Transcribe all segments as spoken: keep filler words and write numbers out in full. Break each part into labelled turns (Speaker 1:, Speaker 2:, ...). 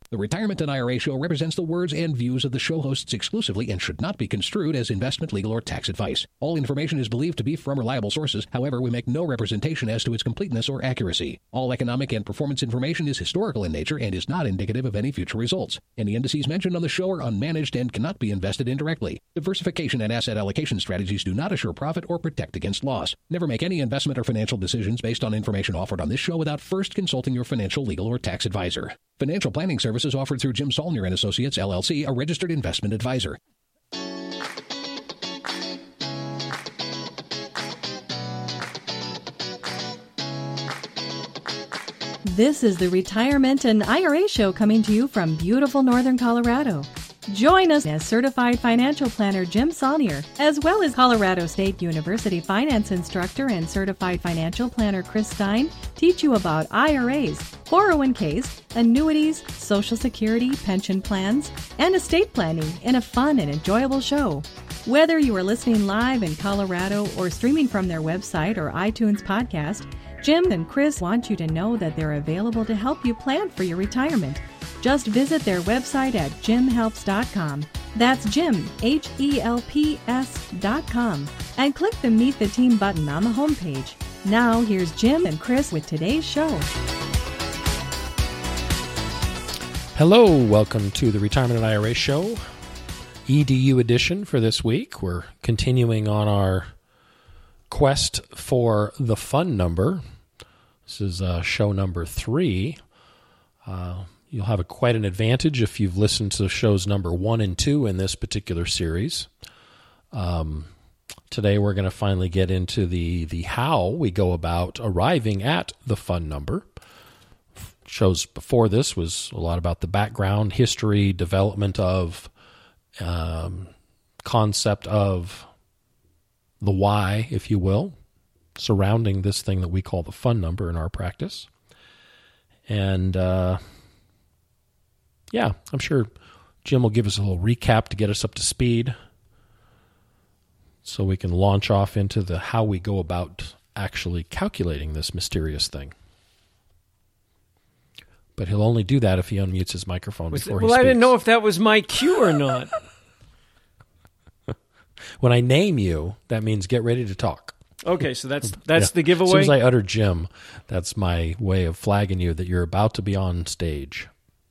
Speaker 1: The Retirement and I R A Show represents the words and views of the show hosts exclusively and should not be construed as investment, legal, or tax advice. All information is believed to be from reliable sources. However, we make no representation as to its completeness or accuracy. All economic and performance information is historical in nature and is not indicative of any future results. Any indices mentioned on the show are unmanaged and cannot be invested indirectly. Diversification and asset allocation strategies do not assure profit or protect against loss. Never make any investment or financial decisions based on information offered on this show without first consulting your financial, legal, or tax advisor. Financial planning services offered through Jim Saulnier and Associates, L L C, a registered investment advisor.
Speaker 2: This is the Retirement and I R A Show coming to you from beautiful Northern Colorado. Join us as Certified Financial Planner Jim Saulnier, as well as Colorado State University Finance Instructor and Certified Financial Planner Chris Stein, teach you about I R As, four oh one k's, annuities, Social Security, pension plans, and estate planning in a fun and enjoyable show. Whether you are listening live in Colorado or streaming from their website or iTunes podcast, Jim and Chris want you to know that they're available to help you plan for your retirement. Just visit their website at jim helps dot com. That's Jim, H E L P S dot com. And click the Meet the Team button on the homepage. Now, here's Jim and Chris with today's show.
Speaker 3: Hello, welcome to the Retirement and I R A Show, E D U edition for this week. We're continuing on our quest for the fun number. This is uh, show number three. Uh, you'll have a, quite an advantage if you've listened to shows number one and two in this particular series. Um, today we're going to finally get into the, the how we go about arriving at the fun number. Shows before this was a lot about the background, history, development of, um, concept of the why, if you will, surrounding this thing that we call the fun number in our practice. And, uh, yeah, I'm sure Jim will give us a little recap to get us up to speed so we can launch off into the how we go about actually calculating this mysterious thing. But he'll only do that if he unmutes his microphone
Speaker 4: was
Speaker 3: before
Speaker 4: it,
Speaker 3: he
Speaker 4: well,
Speaker 3: speaks.
Speaker 4: I didn't know if that was my cue or not.
Speaker 3: When I name you, that means get ready to talk.
Speaker 4: Okay, so that's that's
Speaker 3: Yeah.
Speaker 4: the giveaway?
Speaker 3: As soon as I utter Jim, that's my way of flagging you that you're about to be on stage.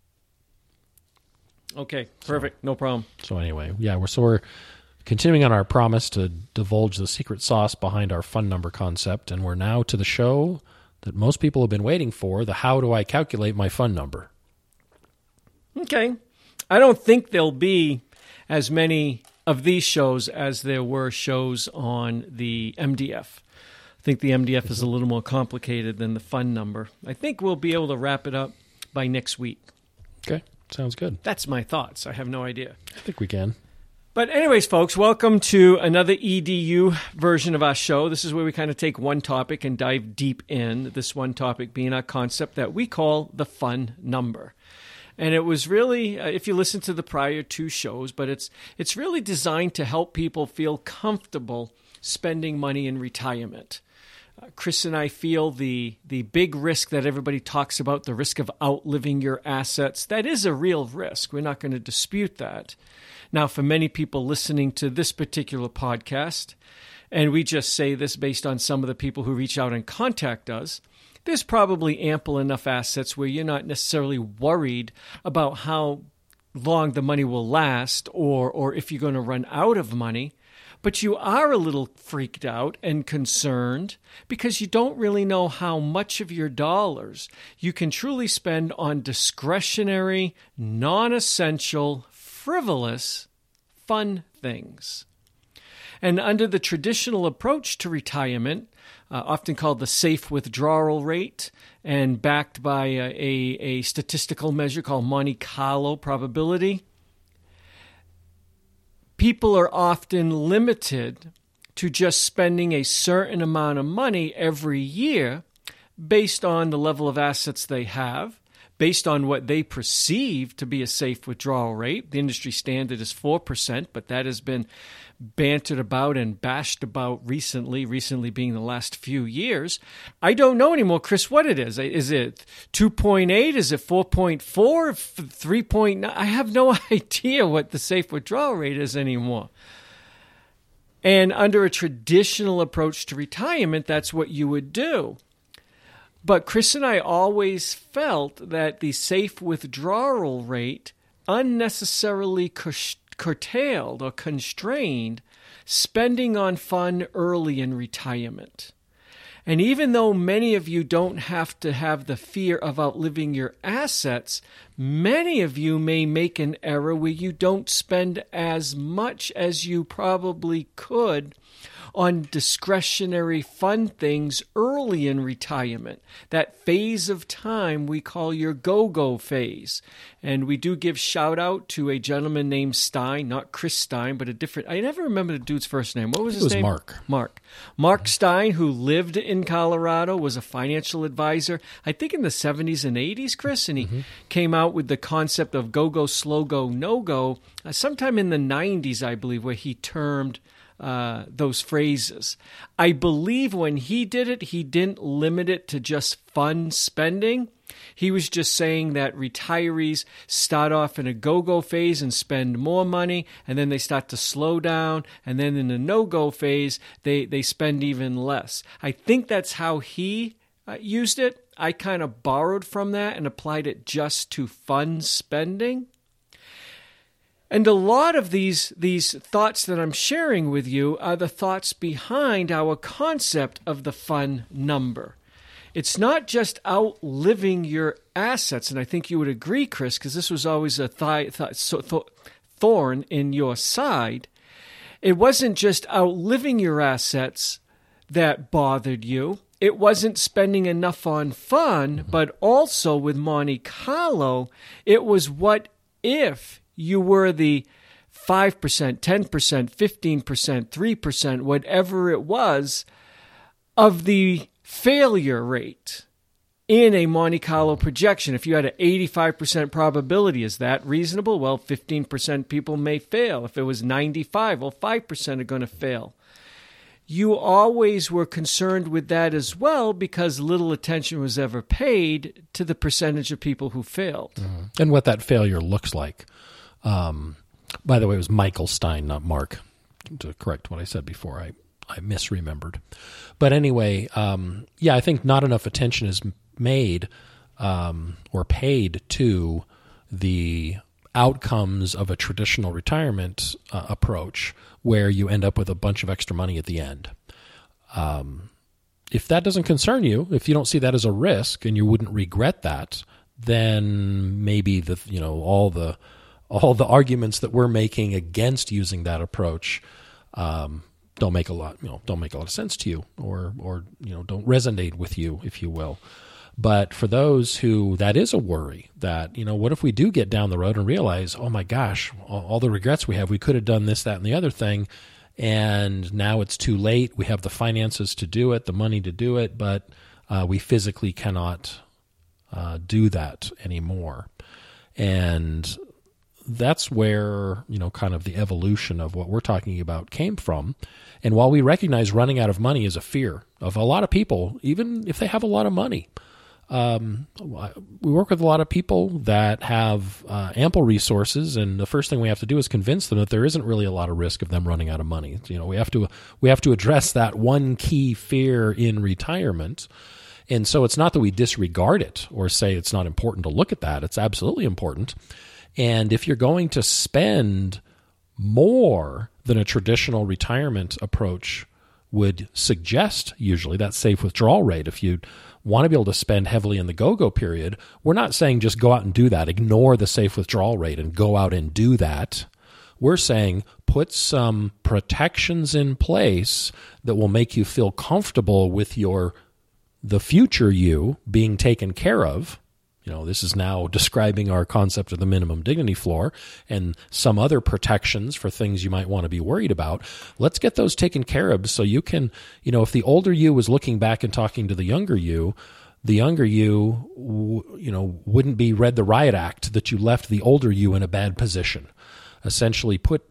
Speaker 4: Okay, perfect. No problem.
Speaker 3: So anyway, yeah, we're so we're continuing on our promise to divulge the secret sauce behind our fun number concept, and we're now to the show that most people have been waiting for, the how do I calculate my fun number?
Speaker 4: Okay. I don't think there'll be as many of these shows as there were shows on the M D F. I think the M D F is a little more complicated than the fun number. I think we'll be able to wrap it up by next week.
Speaker 3: Okay, sounds good.
Speaker 4: That's my thoughts. I have no idea.
Speaker 3: I think we can.
Speaker 4: But anyways, folks, welcome to another E D U version of our show. This is where we kind of take one topic and dive deep in, this one topic being our concept that we call the fun number. And it was really, uh, if you listen to the prior two shows, but it's it's really designed to help people feel comfortable spending money in retirement. Uh, Chris and I feel the the big risk that everybody talks about, the risk of outliving your assets, that is a real risk. We're not going to dispute that. Now, for many people listening to this particular podcast, and we just say this based on some of the people who reach out and contact us, there's probably ample enough assets where you're not necessarily worried about how long the money will last or or if you're going to run out of money. But you are a little freaked out and concerned because you don't really know how much of your dollars you can truly spend on discretionary, non-essential, frivolous, fun things. And under the traditional approach to retirement, uh, often called the safe withdrawal rate and backed by a, a, a statistical measure called Monte Carlo probability, people are often limited to just spending a certain amount of money every year based on the level of assets they have, based on what they perceive to be a safe withdrawal rate. The industry standard is four percent, but that has been bantered about and bashed about recently, recently being the last few years. I don't know anymore, Chris, what it is. Is it two point eight? Is it four point four? three point nine? I have no idea what the safe withdrawal rate is anymore. And under a traditional approach to retirement, that's what you would do. But Chris and I always felt that the safe withdrawal rate unnecessarily curtailed or constrained spending on fun early in retirement. And even though many of you don't have to have the fear of outliving your assets, many of you may make an error where you don't spend as much as you probably could on discretionary fun things early in retirement. That phase of time we call your go-go phase. And we do give shout out to a gentleman named Stein, not Chris Stein, but a different, I never remember the dude's first name. What was his
Speaker 3: name? It was
Speaker 4: name?
Speaker 3: Mark.
Speaker 4: Mark. Mark Stein, who lived in Colorado, was a financial advisor, I think in the seventies and eighties, Chris, and he mm-hmm. came out with the concept of go-go, slow-go, no-go uh, sometime in the nineties, I believe, where he termed Uh, those phrases. I believe when he did it, he didn't limit it to just fun spending. He was just saying that retirees start off in a go-go phase and spend more money, and then they start to slow down, and then in the no-go phase, they, they spend even less. I think that's how he uh, used it. I kind of borrowed from that and applied it just to fun spending. And a lot of these, these thoughts that I'm sharing with you are the thoughts behind our concept of the fun number. It's not just outliving your assets, and I think you would agree, Chris, because this was always a th- th- so th- thorn in your side. It wasn't just outliving your assets that bothered you. It wasn't spending enough on fun, but also with Monte Carlo, it was what if you were the five percent, ten percent, fifteen percent, three percent, whatever it was, of the failure rate in a Monte Carlo projection. If you had an eighty-five percent probability, is that reasonable? Well, fifteen percent people may fail. If it was ninety-five, well, five percent are going to fail. You always were concerned with that as well because little attention was ever paid to the percentage of people who failed.
Speaker 3: Mm-hmm. And what that failure looks like. Um, by the way, it was Michael Stein, not Mark, to correct what I said before. I, I misremembered. But anyway, um, yeah, I think not enough attention is made um, or paid to the outcomes of a traditional retirement uh, approach where you end up with a bunch of extra money at the end. Um, if that doesn't concern you, if you don't see that as a risk and you wouldn't regret that, then maybe the you know all the all the arguments that we're making against using that approach um, don't make a lot, you know, don't make a lot of sense to you, or, or you know, don't resonate with you, if you will. But for those who that is a worry, that you know, what if we do get down the road and realize, oh my gosh, all, all the regrets we have, we could have done this, that, and the other thing, and now it's too late. We have the finances to do it, the money to do it, but uh, we physically cannot uh, do that anymore, and that's where, you know, kind of the evolution of what we're talking about came from. And while we recognize running out of money is a fear of a lot of people, even if they have a lot of money, um, we work with a lot of people that have uh, ample resources, and the first thing we have to do is convince them that there isn't really a lot of risk of them running out of money. You know, we have to we have to address that one key fear in retirement. And so it's not that we disregard it or say it's not important to look at that. It's absolutely important. And if you're going to spend more than a traditional retirement approach would suggest, usually, that safe withdrawal rate, if you want to be able to spend heavily in the go-go period, we're not saying just go out and do that, ignore the safe withdrawal rate and go out and do that. We're saying put some protections in place that will make you feel comfortable with your the future you being taken care of. You know, this is now describing our concept of the minimum dignity floor and some other protections for things you might want to be worried about. Let's get those taken care of so you can, you know, if the older you was looking back and talking to the younger you, the younger you, you know, wouldn't be read the riot act that you left the older you in a bad position. Essentially put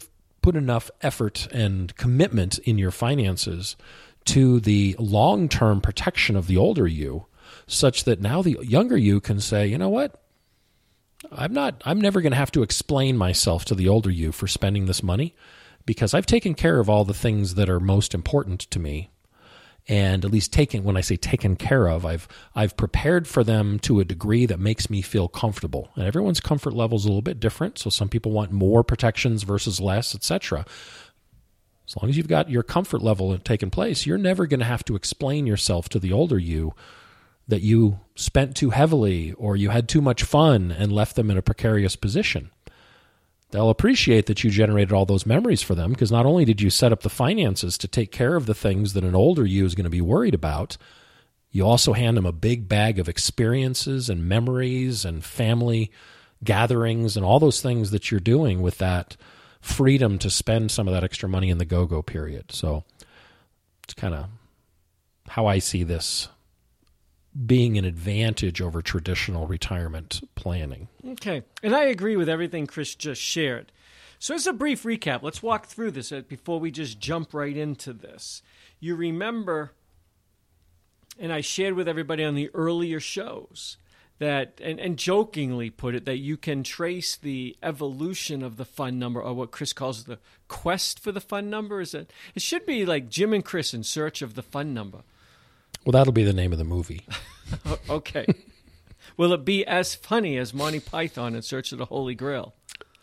Speaker 3: put enough effort and commitment in your finances to the long-term protection of the older you, such that now the younger you can say, you know what? I'm not, I'm never going to have to explain myself to the older you for spending this money because I've taken care of all the things that are most important to me. And at least taken, when I say taken care of, I've I've prepared for them to a degree that makes me feel comfortable. And everyone's comfort level is a little bit different. So some people want more protections versus less, et cetera. As long as you've got your comfort level taken place, you're never going to have to explain yourself to the older you that you spent too heavily or you had too much fun and left them in a precarious position. They'll appreciate that you generated all those memories for them because not only did you set up the finances to take care of the things that an older you is going to be worried about, you also hand them a big bag of experiences and memories and family gatherings and all those things that you're doing with that freedom to spend some of that extra money in the go-go period. So it's kind of how I see this being an advantage over traditional retirement planning.
Speaker 4: Okay. And I agree with everything Chris just shared. So as a brief recap, let's walk through this before we just jump right into this. You remember, and I shared with everybody on the earlier shows, that, and, and jokingly put it, that you can trace the evolution of the fund number, or what Chris calls the quest for the fund number. Is that it should be like Jim and Chris in search of the fund number.
Speaker 3: Well, that'll be the name of the movie.
Speaker 4: Okay. Will it be as funny as Monty Python in Search of the Holy Grail?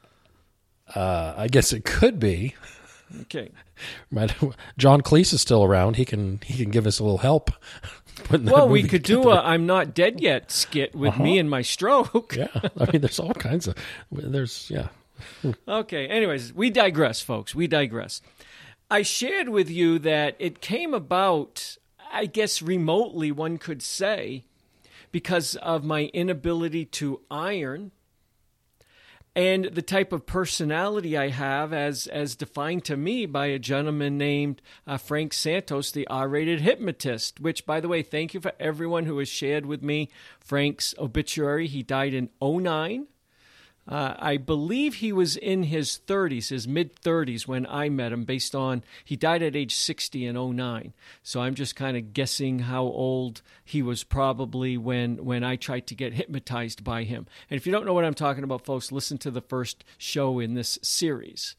Speaker 3: Uh, I guess it could be.
Speaker 4: Okay.
Speaker 3: John Cleese is still around. He can he can give us a little help.
Speaker 4: Well, we could do a I'm Not Dead Yet skit with uh-huh. me and my stroke.
Speaker 3: Yeah. I mean, there's all kinds of, there's, yeah.
Speaker 4: Okay. Anyways, we digress, folks. We digress. I shared with you that it came about, I guess remotely one could say, because of my inability to iron and the type of personality I have as as defined to me by a gentleman named uh, Frank Santos, the R-rated hypnotist, which, by the way, thank you for everyone who has shared with me Frank's obituary. He died in oh nine. Uh, I believe he was in his thirties, his mid-thirties when I met him, based on, he died at age sixty in oh nine. So I'm just kind of guessing how old he was probably when, when I tried to get hypnotized by him. And if you don't know what I'm talking about, folks, listen to the first show in this series.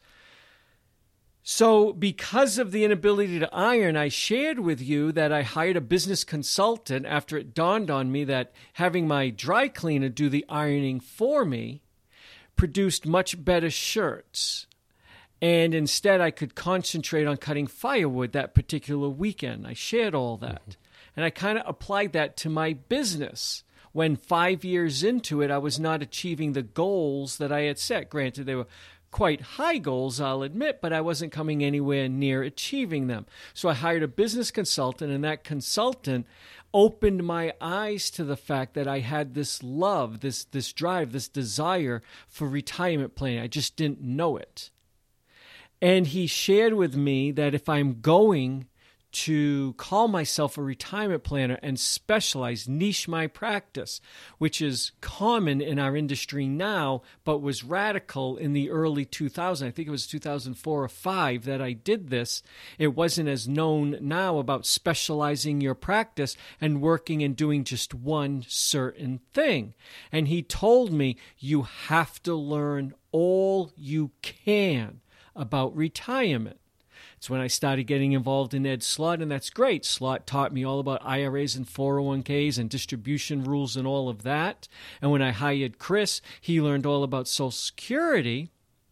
Speaker 4: So because of the inability to iron, I shared with you that I hired a business consultant after it dawned on me that having my dry cleaner do the ironing for me produced much better shirts. And instead, I could concentrate on cutting firewood that particular weekend. I shared all that. Mm-hmm. And I kind of applied that to my business. When five years into it, I was not achieving the goals that I had set. Granted, they were quite high goals, I'll admit, but I wasn't coming anywhere near achieving them. So I hired a business consultant, and that consultant opened my eyes to the fact that I had this love, this this drive, this desire for retirement planning. I just didn't know it. And he shared with me that if I'm going to call myself a retirement planner and specialize, niche my practice, which is common in our industry now, but was radical in the early two thousands. I think it was two thousand four or five that I did this. It wasn't as known now about specializing your practice and working and doing just one certain thing. And he told me, you have to learn all you can about retirement. It's when I started getting involved in Ed Slott, and that's great. Slott taught me all about I R As and four oh one k's and distribution rules and all of that. And when I hired Chris, he learned all about Social Security.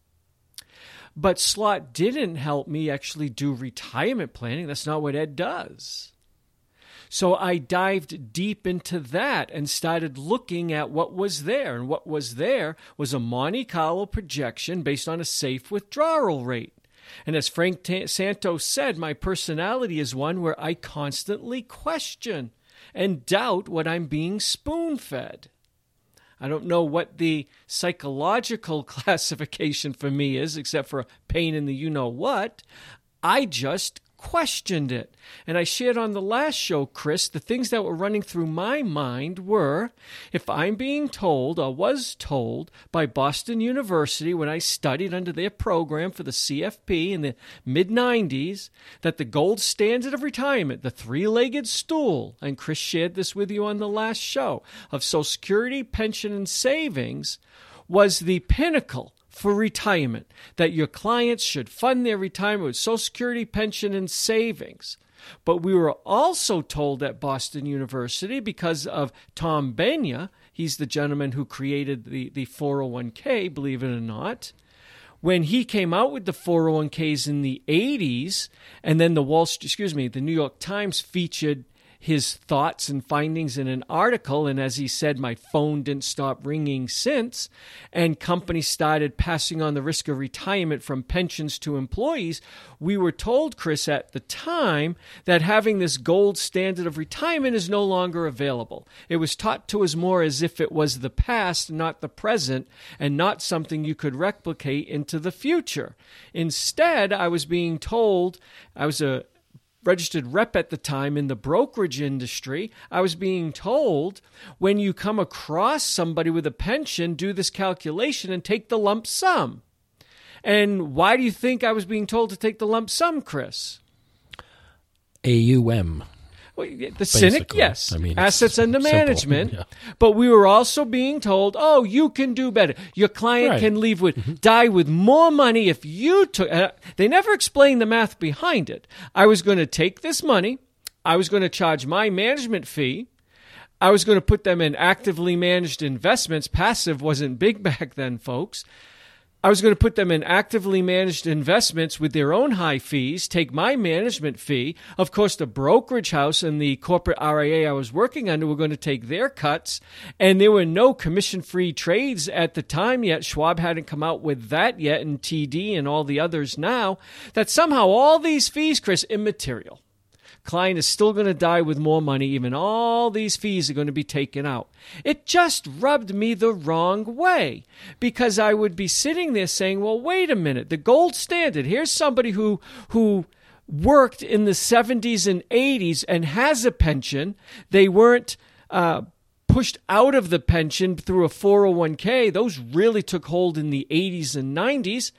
Speaker 4: But Slott didn't help me actually do retirement planning. That's not what Ed does. So I dived deep into that and started looking at what was there. And what was there was a Monte Carlo projection based on a safe withdrawal rate. And as Frank T- Santos said, my personality is one where I constantly question and doubt what I'm being spoon-fed. I don't know what the psychological classification for me is, except for a pain in the you-know-what. I just questioned it. And I shared on the last show, Chris, the things that were running through my mind were, if I'm being told or was told by Boston University when I studied under their program for the C F P in the mid nineties, that the gold standard of retirement, the three-legged stool, and Chris shared this with you on the last show, of Social Security, pension, and savings, was the pinnacle for retirement, that your clients should fund their retirement with Social Security, pension, and savings. But we were also told at Boston University, because of Tom Benya, he's the gentleman who created the, the four oh one k, believe it or not, when he came out with the four oh one k's in the eighties, and then the Wall Street, excuse me, the New York Times featured his thoughts and findings in an article, and as he said, my phone didn't stop ringing since, and companies started passing on the risk of retirement from pensions to employees. We were told, Chris, at the time that having this gold standard of retirement is no longer available. It was taught to us more as if it was the past, not the present, and not something you could replicate into the future. Instead, I was being told, I was a registered rep at the time in the brokerage industry, I was being told, when you come across somebody with a pension, do this calculation and take the lump sum. And why do you think I was being told to take the lump sum, Chris?
Speaker 3: A U M.
Speaker 4: Well, the cynic, yes.
Speaker 3: I mean,
Speaker 4: assets under
Speaker 3: simple,
Speaker 4: management.
Speaker 3: yeah.
Speaker 4: But we were also being told, oh, you can do better. Your client
Speaker 3: Right.
Speaker 4: can leave with, die with more money if you took. Uh, they never explained the math behind it. I was going to take this money. I was going to charge my management fee. I was going to put them in actively managed investments. Passive wasn't big back then, folks. I was going to put them in actively managed investments with their own high fees, take my management fee. Of course, the brokerage house and the corporate R I A I was working under were going to take their cuts, and there were no commission-free trades at the time yet. Schwab hadn't come out with that yet, and T D and all the others now, that somehow all these fees, Chris, immaterial. Client is still going to die with more money. Even all these fees are going to be taken out. It just rubbed me the wrong way, because I would be sitting there saying, well, wait a minute, the gold standard, here's somebody who who worked in the seventies and eighties and has a pension. They weren't uh, pushed out of the pension through a four oh one k. Those really took hold in the eighties and nineties.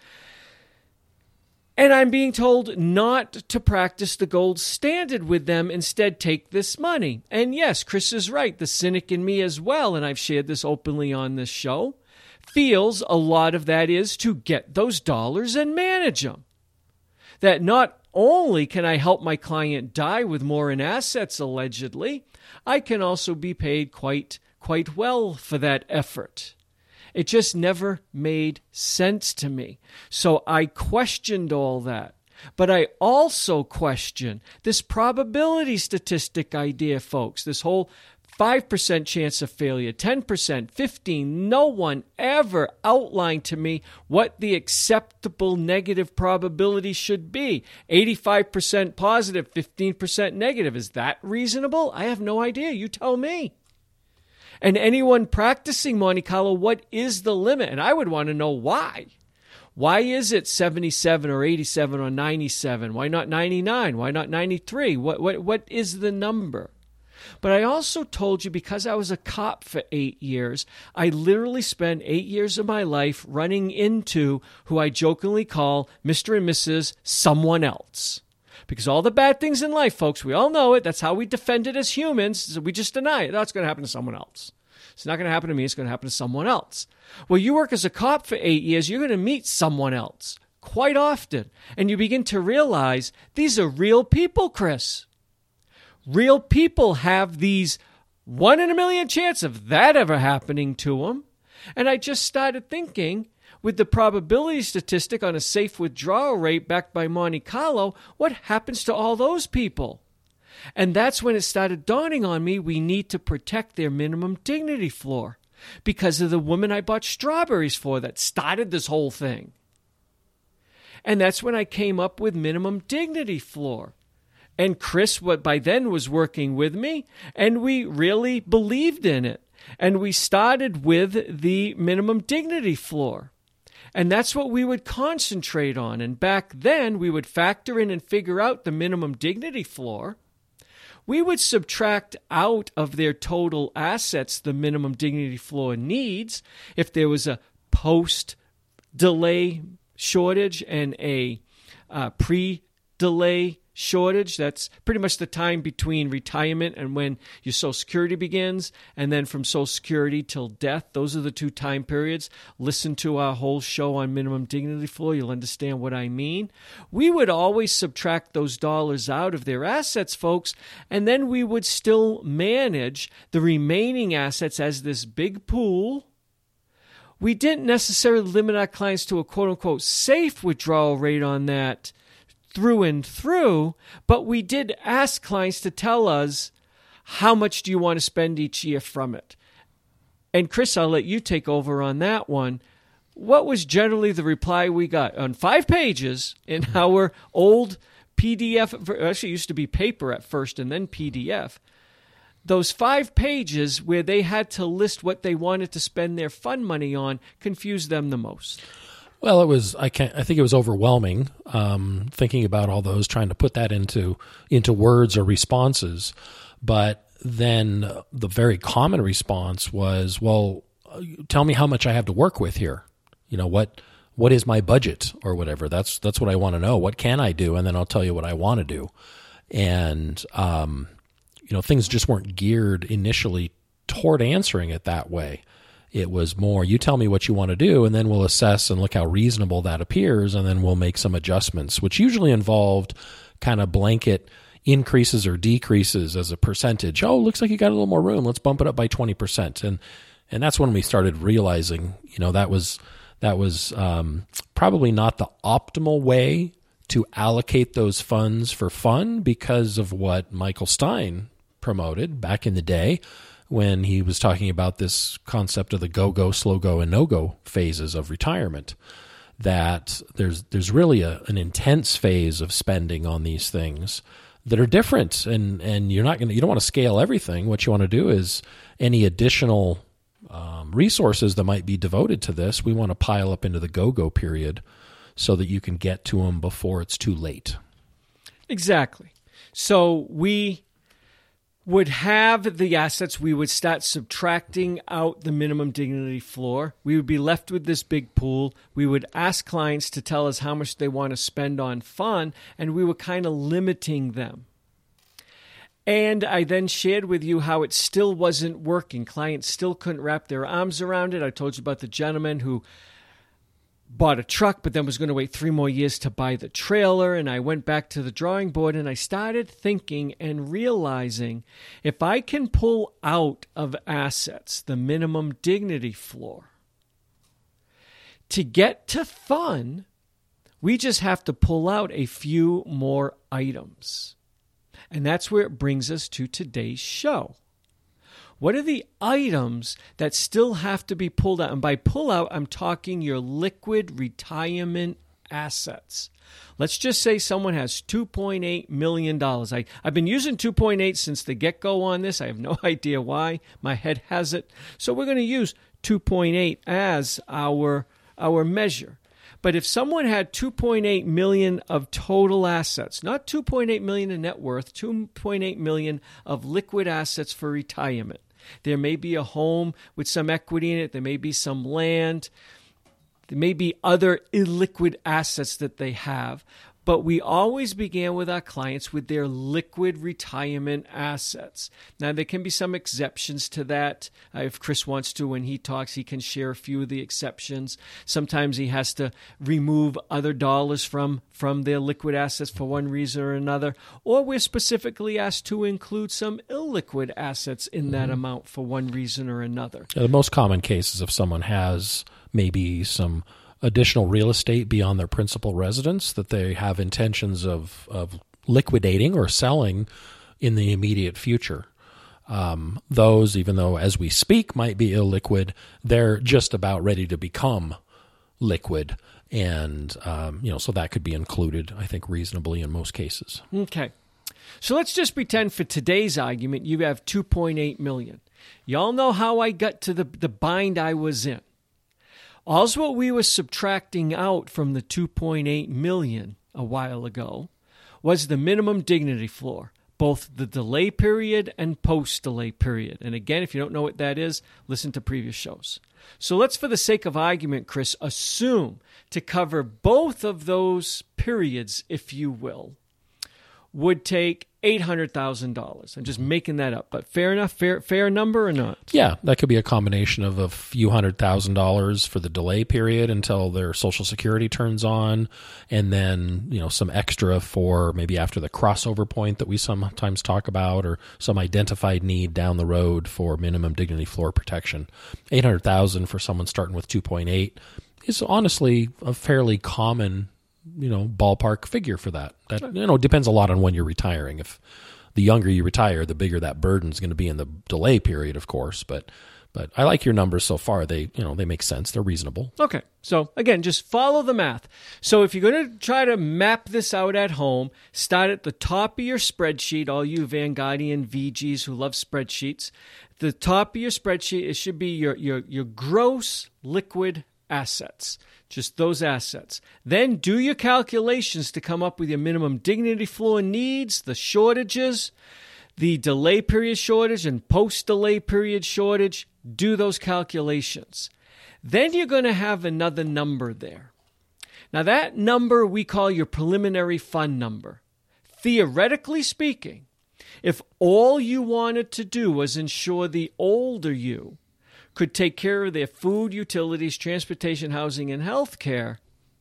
Speaker 4: And I'm being told not to practice the gold standard with them, instead take this money. And yes, Chris is right, the cynic in me as well, and I've shared this openly on this show, feels a lot of that is to get those dollars and manage them. That not only can I help my client die with more in assets, allegedly, I can also be paid quite, quite well for that effort. It just never made sense to me. So I questioned all that. But I also question this probability statistic idea, folks. This whole five percent chance of failure, ten percent, fifteen. No one ever outlined to me what the acceptable negative probability should be. eighty-five percent positive, fifteen percent negative. Is that reasonable? I have no idea. You tell me. And anyone practicing Monte Carlo, what is the limit? And I would want to know why. Why is it seventy-seven or eighty-seven or ninety-seven? Why not ninety-nine? Why not ninety-three? What what what is the number? But I also told you, because I was a cop for eight years, I literally spent eight years of my life running into who I jokingly call Mister and Missus Someone Else. Because all the bad things in life, folks, we all know it. That's how we defend it as humans. So we just deny it. That's going to happen to someone else. It's not going to happen to me. It's going to happen to someone else. Well, you work as a cop for eight years. You're going to meet someone else quite often. And you begin to realize these are real people, Chris. Real people have these one in a million chance of that ever happening to them. And I just started thinking, with the probability statistic on a safe withdrawal rate backed by Monte Carlo, what happens to all those people? And that's when it started dawning on me, we need to protect their minimum dignity floor, because of the woman I bought strawberries for that started this whole thing. And that's when I came up with minimum dignity floor. And Chris, what by then was working with me, and we really believed in it. And we started with the minimum dignity floor. And that's what we would concentrate on. And back then, we would factor in and figure out the minimum dignity floor. We would subtract out of their total assets the minimum dignity floor needs. If there was a post-delay shortage and a uh, pre-delay shortage, that's pretty much the time between retirement and when your Social Security begins, and then from Social Security till death. Those are the two time periods. Listen to our whole show on minimum dignity floor. You'll understand what I mean. We would always subtract those dollars out of their assets, folks, and then we would still manage the remaining assets as this big pool. We didn't necessarily limit our clients to a quote-unquote safe withdrawal rate on that through and through, but we did ask clients to tell us, how much do you want to spend each year from it? And Chris, I'll let you take over on that one. What was generally the reply we got? On five pages in our old P D F, actually it used to be paper at first and then P D F, those five pages where they had to list what they wanted to spend their fund money on confused them the most.
Speaker 3: Well, it was. I can't. I think it was overwhelming. Um, thinking about all those, trying to put that into into words or responses, but then the very common response was, "Well, tell me how much I have to work with here. You know what? What is my budget or whatever? That's that's what I want to know. What can I do? And then I'll tell you what I want to do." And um, you know, things just weren't geared initially toward answering it that way. It was more, you tell me what you want to do, and then we'll assess and look how reasonable that appears, and then we'll make some adjustments, which usually involved kind of blanket increases or decreases as a percentage. Oh, looks like you got a little more room. Let's bump it up by twenty percent. And and that's when we started realizing, you know, that was that was um, probably not the optimal way to allocate those funds for fun because of what Michael Stein promoted back in the day, when he was talking about this concept of the go-go, slow-go, and no-go phases of retirement, that there's there's really a, an intense phase of spending on these things that are different, and, and you're not going to you don't want to scale everything. What you want to do is any additional um, resources that might be devoted to this, we want to pile up into the go-go period so that you can get to them before it's too late.
Speaker 4: Exactly. So we would have the assets, we would start subtracting out the minimum dignity floor. We would be left with this big pool. We would ask clients to tell us how much they want to spend on fun, and we were kind of limiting them. And I then shared with you how it still wasn't working. Clients still couldn't wrap their arms around it. I told you about the gentleman who bought a truck, but then was going to wait three more years to buy the trailer. And I went back to the drawing board and I started thinking and realizing, if I can pull out of assets the minimum dignity floor, to get to fun, we just have to pull out a few more items. And that's where it brings us to today's show. What are the items that still have to be pulled out? And by pull out, I'm talking your liquid retirement assets. Let's just say someone has two point eight million dollars. I, I've been using two point eight since the get-go on this. I have no idea why. My head has it. So we're going to use two point eight as our, our measure. But if someone had two point eight million dollars of total assets, not two point eight million dollars in net worth, two point eight million dollars of liquid assets for retirement. There may be a home with some equity in it. There may be some land. There may be other illiquid assets that they have. But we always began with our clients with their liquid retirement assets. Now, there can be some exceptions to that. Uh, if Chris wants to, when he talks, he can share a few of the exceptions. Sometimes he has to remove other dollars from, from their liquid assets for one reason or another. Or we're specifically asked to include some illiquid assets in that mm-hmm. amount for one reason or another.
Speaker 3: The most common case is if someone has maybe some additional real estate beyond their principal residence that they have intentions of, of liquidating or selling in the immediate future. Um, those, even though as we speak might be illiquid, they're just about ready to become liquid. And, um, you know, so that could be included, I think, reasonably in most cases.
Speaker 4: Okay. So let's just pretend for today's argument you have two point eight million dollars. Y'all know how I got to the, the bind I was in. All's what we were subtracting out from the two point eight million a while ago was the minimum dignity floor, both the delay period and post-delay period. And again, if you don't know what that is, listen to previous shows. So let's, for the sake of argument, Chris, assume to cover both of those periods, if you will, would take eight hundred thousand dollars. I'm just making that up, but fair enough, fair fair number or not?
Speaker 3: Yeah, that could be a combination of a few hundred thousand dollars for the delay period until their Social Security turns on, and then, you know, some extra for maybe after the crossover point that we sometimes talk about, or some identified need down the road for minimum dignity floor protection. eight hundred thousand dollars for someone starting with two point eight is honestly a fairly common, you know, ballpark figure for that. That, you know, depends a lot on when you're retiring. If the younger you retire, the bigger that burden is going to be in the delay period, of course. But but I like your numbers so far. They, you know, they make sense. They're reasonable.
Speaker 4: Okay. So again, just follow the math. So if you're going to try to map this out at home, start at the top of your spreadsheet, all you Vanguardian V Gs who love spreadsheets. The top of your spreadsheet, it should be your your your gross liquid assets. Just those assets. Then do your calculations to come up with your minimum dignity floor needs, the shortages, the delay period shortage and post-delay period shortage. Do those calculations. Then you're going to have another number there. Now that number we call your preliminary fund number. Theoretically speaking, if all you wanted to do was ensure the older you could take care of their food, utilities, transportation, housing, and health care,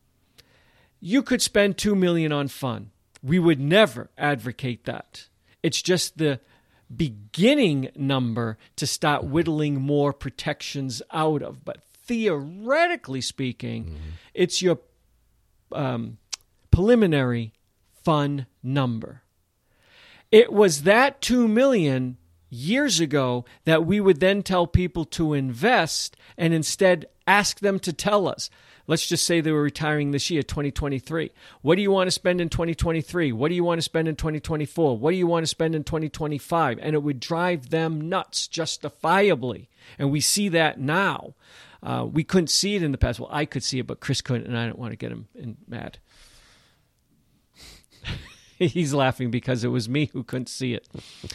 Speaker 4: you could spend two million dollars on fun. We would never advocate that. It's just the beginning number to start whittling more protections out of. But theoretically speaking, mm-hmm. it's your um, preliminary fun number. It was that two million dollars years ago that we would then tell people to invest and instead ask them to tell us. Let's just say they were retiring this year, twenty twenty-three. What do you want to spend in twenty twenty-three? What do you want to spend in twenty twenty-four? What do you want to spend in twenty twenty-five? And it would drive them nuts justifiably. And we see that now. Uh, we couldn't see it in the past. Well, I could see it, but Chris couldn't, and I don't want to get him in, mad. He's laughing because it was me who couldn't see it.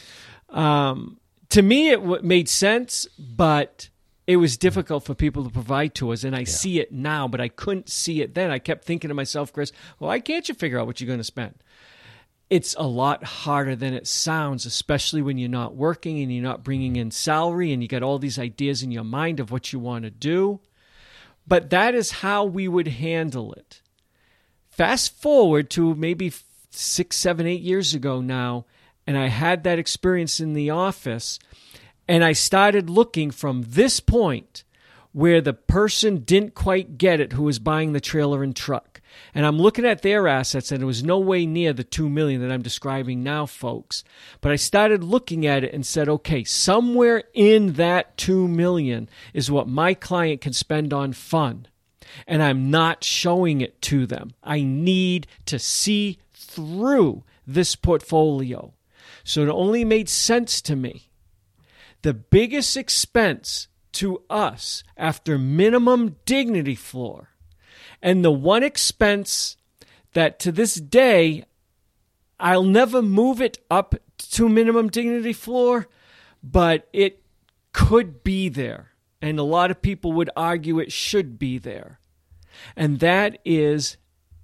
Speaker 4: Um, to me, it w- made sense, but it was difficult for people to provide to us, and I yeah. see it now, but I couldn't see it then. I kept thinking to myself, Chris, well, why can't you figure out what you're going to spend? It's a lot harder than it sounds, especially when you're not working and you're not bringing in salary and you got all these ideas in your mind of what you want to do. But that is how we would handle it. Fast forward to maybe six, seven, eight years ago now, and I had that experience in the office, and I started looking from this point where the person didn't quite get it who was buying the trailer and truck. And I'm looking at their assets, and it was no way near the two million dollars that I'm describing now, folks. But I started looking at it and said, okay, somewhere in that two million dollars is what my client can spend on fun. And I'm not showing it to them. I need to see through this portfolio. So it only made sense to me. The biggest expense to us after minimum dignity floor, and the one expense that to this day, I'll never move it up to minimum dignity floor, but it could be there. And a lot of people would argue it should be there. And that is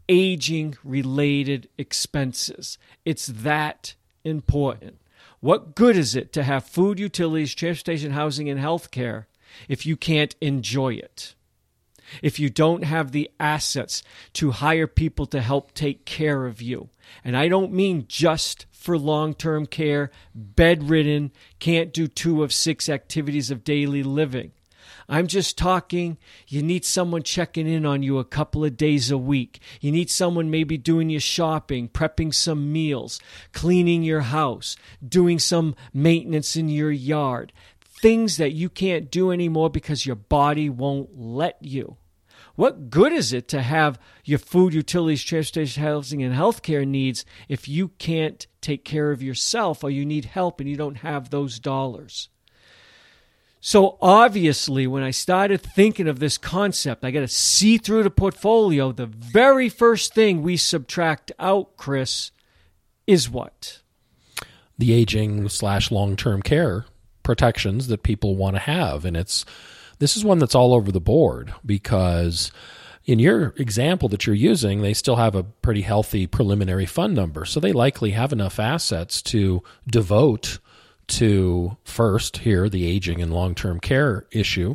Speaker 4: aging-related expenses. It's that important. What good is it to have food, utilities, transportation, housing, and health care if you can't enjoy it? If you don't have the assets to hire people to help take care of you? And I don't mean just for long-term care, bedridden, can't do two of six activities of daily living. I'm just talking, you need someone checking in on you a couple of days a week. You need someone maybe doing your shopping, prepping some meals, cleaning your house, doing some maintenance in your yard. Things that you can't do anymore because your body won't let you. What good is it to have your food, utilities, transportation, housing, and healthcare needs if you can't take care of yourself or you need help and you don't have those dollars? So obviously, when I started thinking of this concept, I got to see through the portfolio. The very first thing we subtract out, Chris, is what?
Speaker 3: The aging slash long-term care protections that people want to have. And it's this is one that's all over the board, because in your example that you're using, they still have a pretty healthy preliminary fund number. So they likely have enough assets to devote to, first here, the aging and long-term care issue,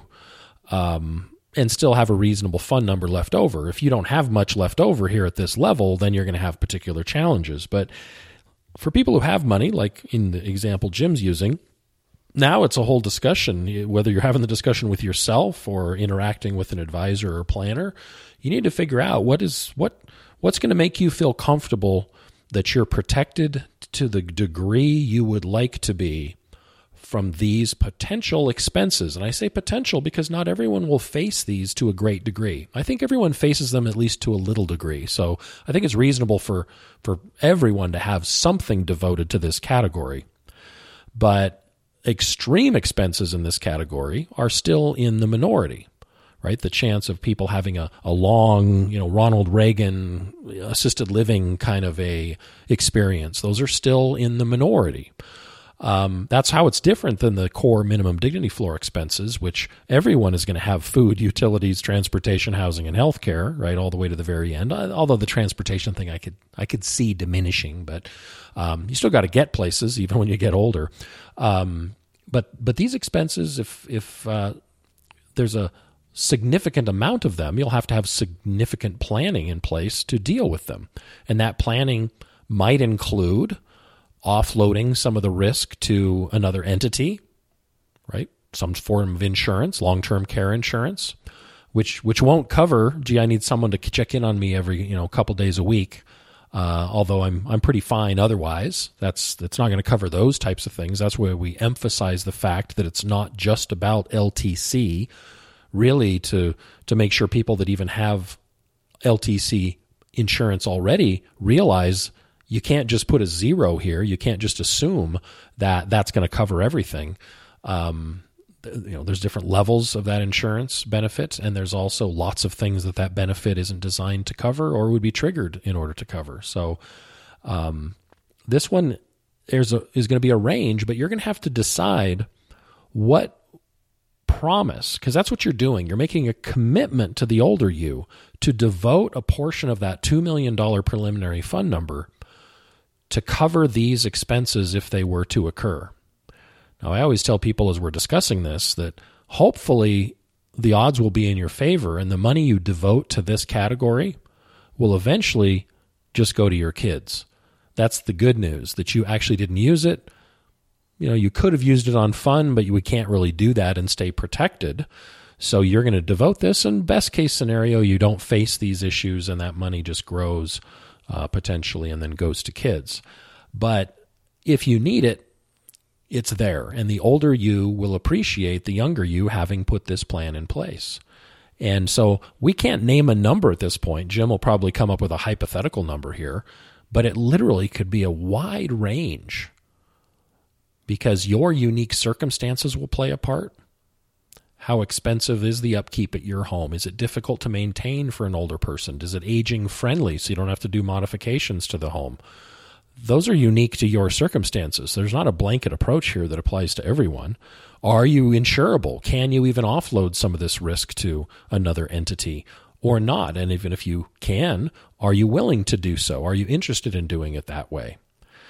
Speaker 3: um, and still have a reasonable fund number left over. If you don't have much left over here at this level, then you're going to have particular challenges. But for people who have money, like in the example Jim's using, now it's a whole discussion. Whether you're having the discussion with yourself or interacting with an advisor or planner, you need to figure out what is what what's going to make you feel comfortable that you're protected to the degree you would like to be from these potential expenses. And I say potential because not everyone will face these to a great degree. I think everyone faces them at least to a little degree. So I think it's reasonable for, for everyone to have something devoted to this category. But extreme expenses in this category are still in the minority, right? The chance of people having a, a long, you know, Ronald Reagan assisted living kind of a experience, those are still in the minority. Um, that's how it's different than the core minimum dignity floor expenses, which everyone is going to have: food, utilities, transportation, housing, and healthcare, right, all the way to the very end. Although the transportation thing I could I could see diminishing, but um, you still got to get places even when you get older. Um, but but these expenses, if if uh, there's a significant amount of them, you'll have to have significant planning in place to deal with them, and that planning might include offloading some of the risk to another entity, right? Some form of insurance, long-term care insurance, which which won't cover, gee, I need someone to check in on me every, you know, a couple days a week. Uh, although I'm I'm pretty fine otherwise. That's that's not going to cover those types of things. That's where we emphasize the fact that it's not just about L T C, really to to make sure people that even have L T C insurance already realize you can't just put a zero here. You can't just assume that that's going to cover everything. Um, you know, there's different levels of that insurance benefit, and there's also lots of things that that benefit isn't designed to cover or would be triggered in order to cover. So um, this one there's a, is going to be a range, but you're going to have to decide what promise, because that's what you're doing. You're making a commitment to the older you to devote a portion of that two million dollars preliminary fund number to cover these expenses if they were to occur. Now, I always tell people as we're discussing this that hopefully the odds will be in your favor, and the money you devote to this category will eventually just go to your kids. That's the good news, that you actually didn't use it. You know, you could have used it on fun, but you can't really do that and stay protected. So you're going to devote this, and best case scenario, you don't face these issues and that money just grows Uh, potentially, and then goes to kids. But if you need it, it's there. And the older you will appreciate the younger you having put this plan in place. And so we can't name a number at this point. Jim will probably come up with a hypothetical number here, but it literally could be a wide range because your unique circumstances will play a part. How expensive is the upkeep at your home? Is it difficult to maintain for an older person? Is it aging friendly so you don't have to do modifications to the home? Those are unique to your circumstances. There's not a blanket approach here that applies to everyone. Are you insurable? Can you even offload some of this risk to another entity or not? And even if you can, are you willing to do so? Are you interested in doing it that way?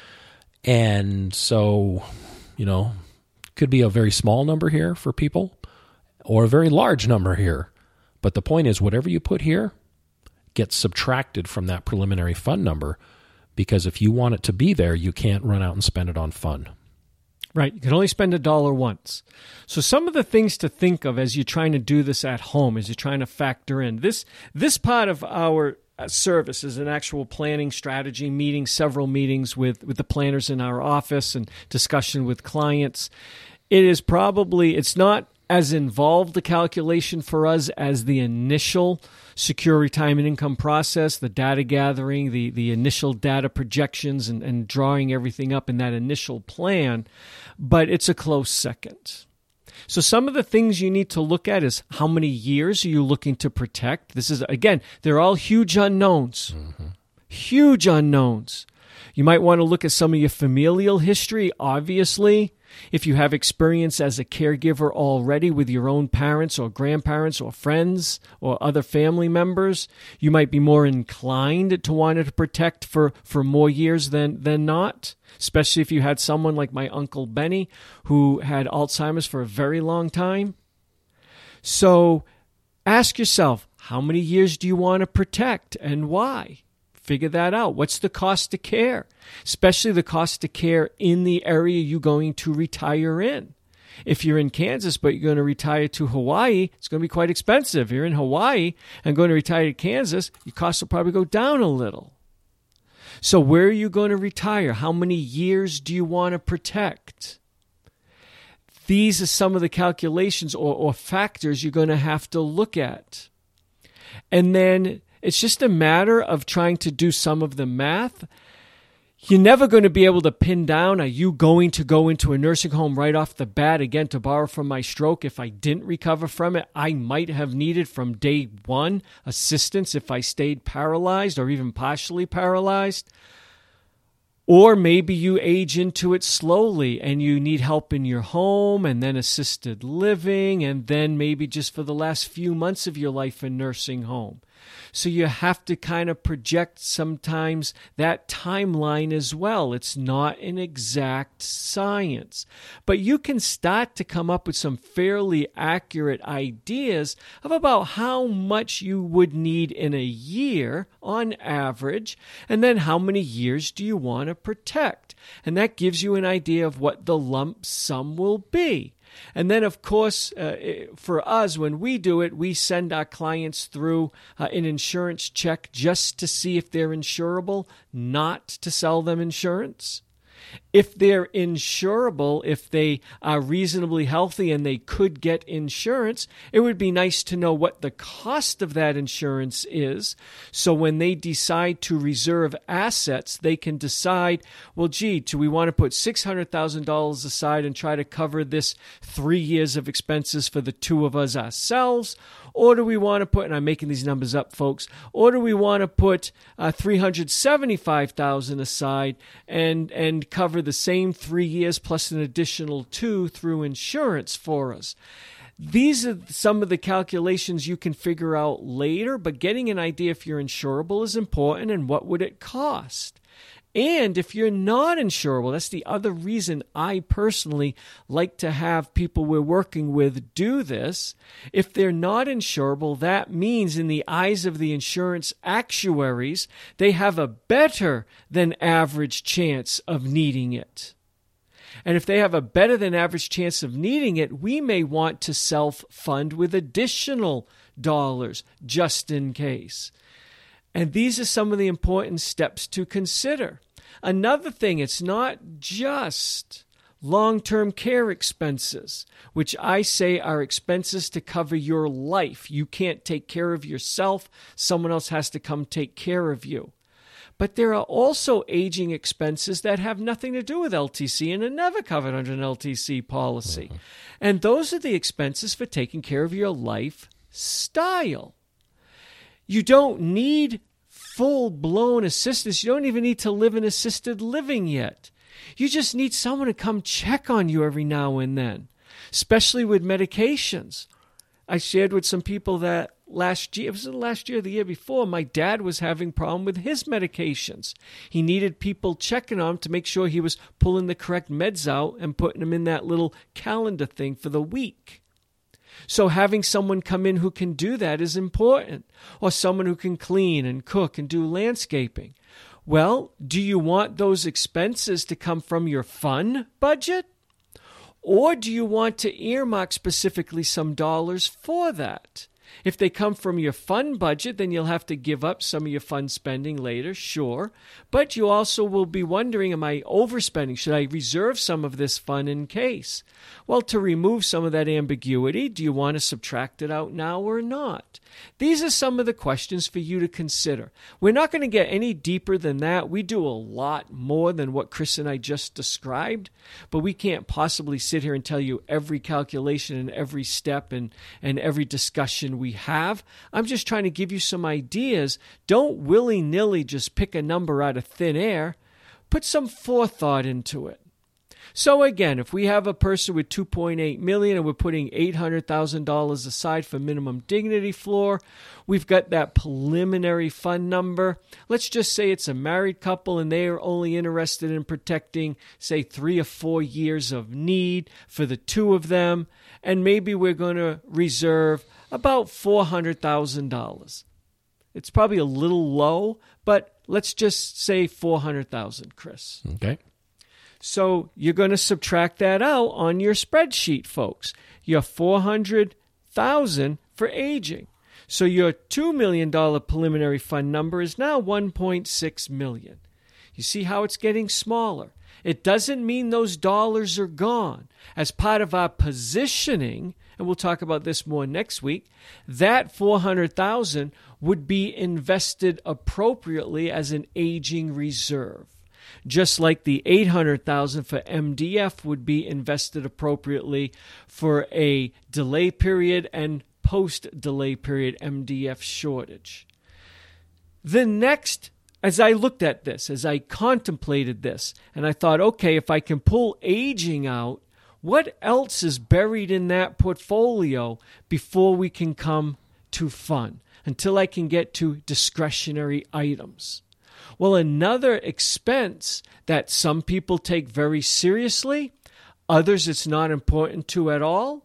Speaker 3: And so, you know, could be a very small number here for people, or a very large number here. But the point is, whatever you put here gets subtracted from that preliminary fund number, because if you want it to be there, you can't run out and spend it on fun.
Speaker 4: Right. You can only spend a dollar once. So some of the things to think of as you're trying to do this at home, as you're trying to factor in, this this part of our service is an actual planning strategy, meeting several meetings with, with the planners in our office and discussion with clients. It is probably, it's not as involved the calculation for us as the initial secure retirement income process, the data gathering, the, the initial data projections, and, and drawing everything up in that initial plan, but it's a close second. So some of the things you need to look at is how many years are you looking to protect? This is, again, they're all huge unknowns. Mm-hmm. Huge unknowns. You might want to look at some of your familial history, obviously. If you have experience as a caregiver already with your own parents or grandparents or friends or other family members, you might be more inclined to want to protect for, for more years than, than not, especially if you had someone like my Uncle Benny who had Alzheimer's for a very long time. So ask yourself, how many years do you want to protect and why? Figure that out. What's the cost of care, especially the cost of care in the area you're going to retire in? If you're in Kansas, but you're going to retire to Hawaii, it's going to be quite expensive. If you're in Hawaii and going to retire to Kansas, your costs will probably go down a little. So where are you going to retire? How many years do you want to protect? These are some of the calculations or, or factors you're going to have to look at. And then it's just a matter of trying to do some of the math. You're never going to be able to pin down, are you going to go into a nursing home right off the bat? Again, to borrow from my stroke, if I didn't recover from it, I might have needed from day one assistance if I stayed paralyzed or even partially paralyzed. Or maybe you age into it slowly and you need help in your home and then assisted living and then maybe just for the last few months of your life in nursing home. So you have to kind of project sometimes that timeline as well. It's not an exact science. But you can start to come up with some fairly accurate ideas of about how much you would need in a year on average, and then how many years do you want to protect. And that gives you an idea of what the lump sum will be. And then, of course, uh, for us, when we do it, we send our clients through uh, an insurance check just to see if they're insurable, not to sell them insurance. If they're insurable, if they are reasonably healthy and they could get insurance, it would be nice to know what the cost of that insurance is. So when they decide to reserve assets, they can decide, well, gee, do we want to put six hundred thousand dollars aside and try to cover this three years of expenses for the two of us ourselves? Or do we want to put, and I'm making these numbers up, folks, or do we want to put uh, three hundred seventy-five thousand dollars aside and, and cover the same three years plus an additional two through insurance for us? These are some of the calculations you can figure out later, but getting an idea if you're insurable is important and what would it cost. And if you're not insurable, that's the other reason I personally like to have people we're working with do this. If they're not insurable, that means in the eyes of the insurance actuaries, they have a better than average chance of needing it. And if they have a better than average chance of needing it, we may want to self-fund with additional dollars just in case. And these are some of the important steps to consider. Another thing, it's not just long-term care expenses, which I say are expenses to cover your life. You can't take care of yourself. Someone else has to come take care of you. But there are also aging expenses that have nothing to do with L T C and are never covered under an L T C policy. Mm-hmm. And those are the expenses for taking care of your lifestyle. You don't need full-blown assistance. You don't even need to live in assisted living yet. You just need someone to come check on you every now and then, especially with medications. I shared with some people that last year, it was last year or the year before, my dad was having a problem with his medications. He needed people checking on him to make sure he was pulling the correct meds out and putting them in that little calendar thing for the week. So having someone come in who can do that is important, or someone who can clean and cook and do landscaping. Well, do you want those expenses to come from your fun budget? Or do you want to earmark specifically some dollars for that? If they come from your fund budget, then you'll have to give up some of your fund spending later, sure. But you also will be wondering, am I overspending? Should I reserve some of this fund in case? Well, to remove some of that ambiguity, do you want to subtract it out now or not? These are some of the questions for you to consider. We're not going to get any deeper than that. We do a lot more than what Chris and I just described, but we can't possibly sit here and tell you every calculation and every step and, and every discussion we have. I'm just trying to give you some ideas. Don't willy-nilly just pick a number out of thin air. Put some forethought into it. So again, if we have a person with two point eight million dollars and we're putting eight hundred thousand dollars aside for minimum dignity floor, we've got that preliminary fund number. Let's just say it's a married couple and they are only interested in protecting, say, three or four years of need for the two of them, and maybe we're going to reserve about four hundred thousand dollars. It's probably a little low, but let's just say four hundred thousand dollars, Chris.
Speaker 3: Okay.
Speaker 4: So you're going to subtract that out on your spreadsheet, folks. Your four hundred thousand dollars for aging. So your two million dollars preliminary fund number is now one point six million dollars. You see how it's getting smaller. It doesn't mean those dollars are gone. As part of our positioning, and we'll talk about this more next week, that four hundred thousand dollars would be invested appropriately as an aging reserve. Just like the eight hundred thousand dollars for M D F would be invested appropriately for a delay period and post-delay period M D F shortage. The next, as I looked at this, as I contemplated this, and I thought, okay, if I can pull aging out, what else is buried in that portfolio before we can come to fun, until I can get to discretionary items? Well, another expense that some people take very seriously, others it's not important to at all,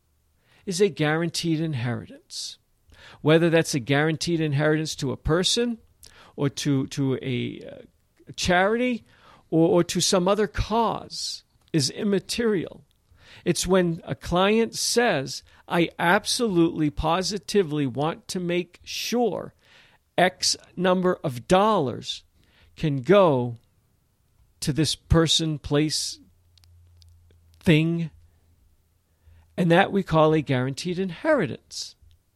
Speaker 4: is a guaranteed inheritance. Whether that's a guaranteed inheritance to a person or to, to a, a charity or, or to some other cause is immaterial. It's when a client says, I absolutely, positively want to make sure X number of dollars can go to this person, place, thing, and that we call a guaranteed inheritance.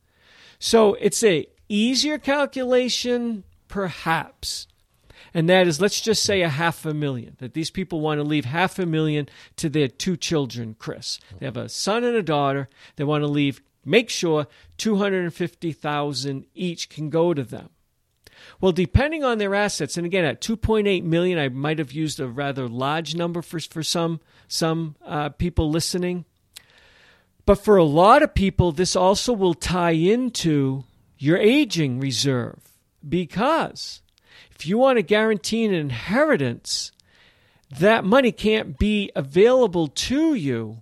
Speaker 4: So it's a easier calculation, perhaps, and that is, let's just say a half a million, that these people want to leave half a million to their two children, Chris. They have a son and a daughter. They want to leave, make sure two hundred fifty thousand dollars each can go to them. Well, depending on their assets, and again, at two point eight million dollars, I might have used a rather large number for, for some, some uh, people listening. But for a lot of people, this also will tie into your aging reserve, because if you want to guarantee an inheritance, that money can't be available to you,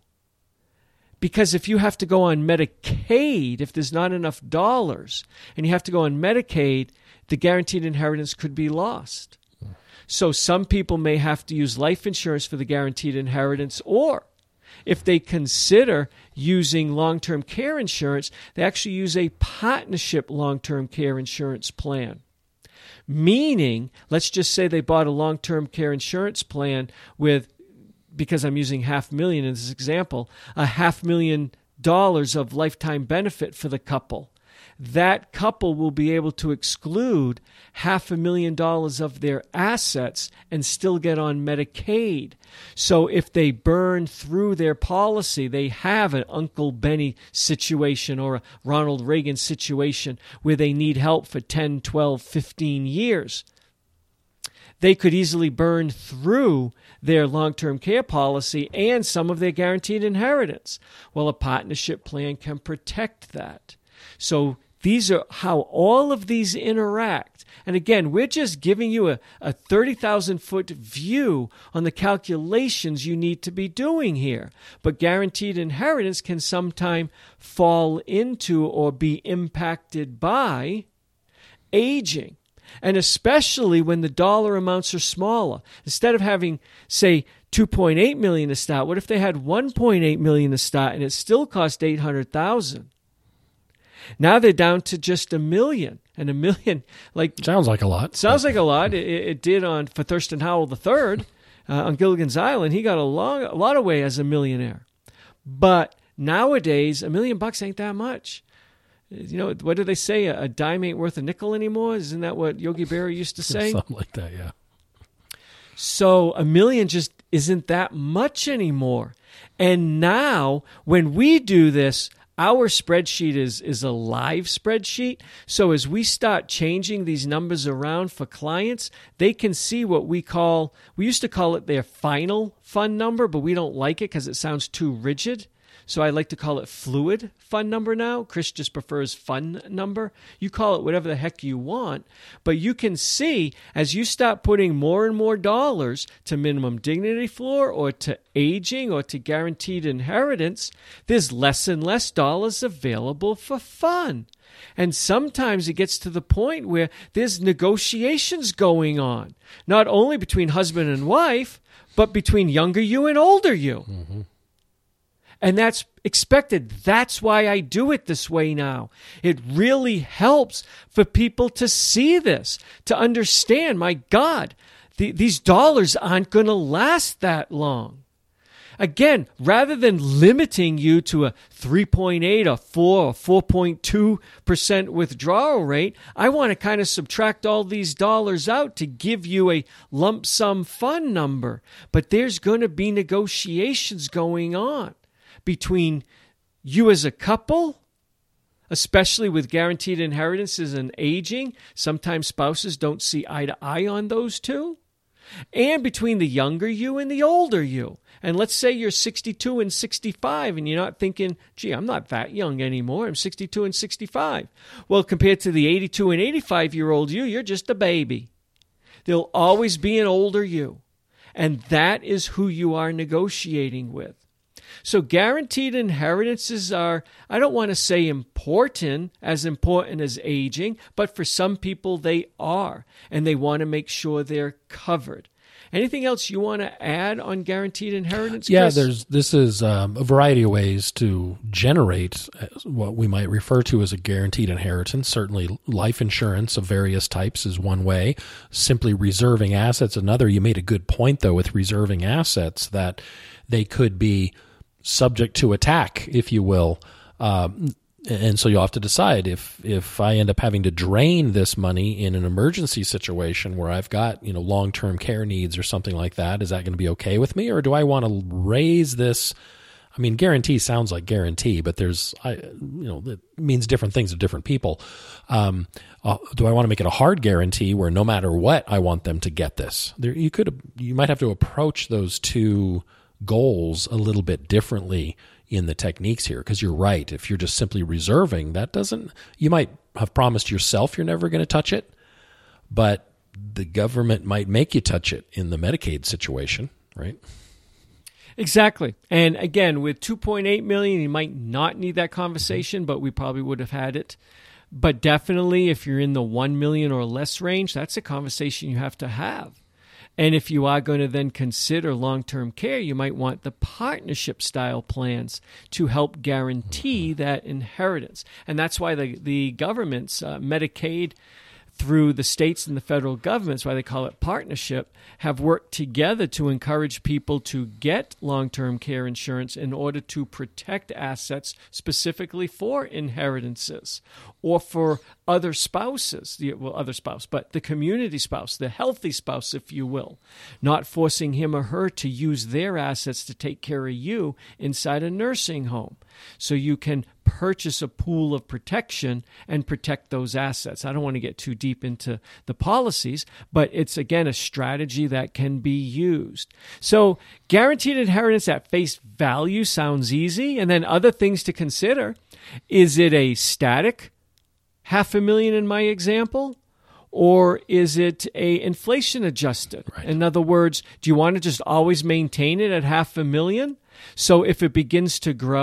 Speaker 4: because if you have to go on Medicaid, if there's not enough dollars, and you have to go on Medicaid, the guaranteed inheritance could be lost. So some people may have to use life insurance for the guaranteed inheritance, or if they consider using long-term care insurance, they actually use a partnership long-term care insurance plan. Meaning, let's just say they bought a long-term care insurance plan with, because I'm using half million in this example, a half million dollars of lifetime benefit for the couple. That couple will be able to exclude half a million dollars of their assets and still get on Medicaid. So if they burn through their policy, they have an Uncle Benny situation or a Ronald Reagan situation where they need help for ten, twelve, fifteen years. They could easily burn through their long-term care policy and some of their guaranteed inheritance. Well, a partnership plan can protect that. So these are how all of these interact. And again, we're just giving you a, a thirty thousand foot view on the calculations you need to be doing here. But guaranteed inheritance can sometime fall into or be impacted by aging. And especially when the dollar amounts are smaller. Instead of having, say, two point eight million dollars to start, what if they had one point eight million dollars to start and it still cost eight hundred thousand dollars? Now they're down to just a million. And a million, like...
Speaker 3: Sounds like a lot.
Speaker 4: Sounds like a lot. It, it did on for Thurston Howell the third uh, on Gilligan's Island. He got a, long, a lot away as a millionaire. But nowadays, a million bucks ain't that much. You know, what do they say? A, a dime ain't worth a nickel anymore? Isn't that what Yogi Berra used to say?
Speaker 3: Something like that, yeah.
Speaker 4: So a million just isn't that much anymore. And now, when we do this, our spreadsheet is, is a live spreadsheet. So as we start changing these numbers around for clients, they can see what we call, we used to call it their final fund number, but we don't like it because it sounds too rigid. So I like to call it fluid fund number now. Chris just prefers fund number. You call it whatever the heck you want. But you can see as you start putting more and more dollars to minimum dignity floor or to aging or to guaranteed inheritance, there's less and less dollars available for fun. And sometimes it gets to the point where there's negotiations going on, not only between husband and wife, but between younger you and older you. Mm-hmm. And that's expected. That's why I do it this way now. It really helps for people to see this, to understand, my God, the, these dollars aren't going to last that long. Again, rather than limiting you to a three point eight, a four, or four point two percent withdrawal rate, I want to kind of subtract all these dollars out to give you a lump sum fund number. But there's going to be negotiations going on between you as a couple, especially with guaranteed inheritances and aging. Sometimes spouses don't see eye to eye on those two. And between the younger you and the older you. And let's say you're sixty-two and sixty-five and you're not thinking, gee, I'm not that young anymore. I'm sixty-two and sixty-five. Well, compared to the eighty-two and eighty-five-year-old you, you're just a baby. There'll always be an older you. And that is who you are negotiating with. So guaranteed inheritances are, I don't want to say important, as important as aging, but for some people they are, and they want to make sure they're covered. Anything else you want to add on guaranteed inheritance, Chris?
Speaker 3: Yeah, there's this is um, a variety of ways to generate what we might refer to as a guaranteed inheritance. Certainly life insurance of various types is one way. Simply reserving assets another. You made a good point, though, with reserving assets, that they could be subject to attack, if you will. Um, and so you'll have to decide if if I end up having to drain this money in an emergency situation where I've got, you know, long-term care needs or something like that, is that going to be okay with me? Or do I want to raise this? I mean, guarantee sounds like guarantee, but there's, I, you know, it means different things to different people. Um, uh, do I want to make it a hard guarantee where no matter what, I want them to get this? There, you could, you might have to approach those two goals a little bit differently in the techniques here, because you're right. If you're just simply reserving, that doesn't, you might have promised yourself you're never going to touch it, but the government might make you touch it in the Medicaid situation, right?
Speaker 4: Exactly. And again, with two point eight million dollars, you might not need that conversation, but we probably would have had it. But definitely if you're in the one million dollars or less range, that's a conversation you have to have. And if you are going to then consider long-term care, you might want the partnership-style plans to help guarantee that inheritance. And that's why the, the government's uh, Medicaid, through the states and the federal governments, why they call it partnership, have worked together to encourage people to get long-term care insurance in order to protect assets specifically for inheritances or for other spouses, the, well, other spouse, but the community spouse, the healthy spouse, if you will, not forcing him or her to use their assets to take care of you inside a nursing home. So you can purchase a pool of protection and protect those assets. I don't want to get too deep into the policies, but it's, again, a strategy that can be used. So guaranteed inheritance at face value sounds easy. And then other things to consider. Is it a static half a million in my example? Or is it a inflation adjusted? Right. In other words, do you want to just always maintain it at half a million? So if it begins to grow,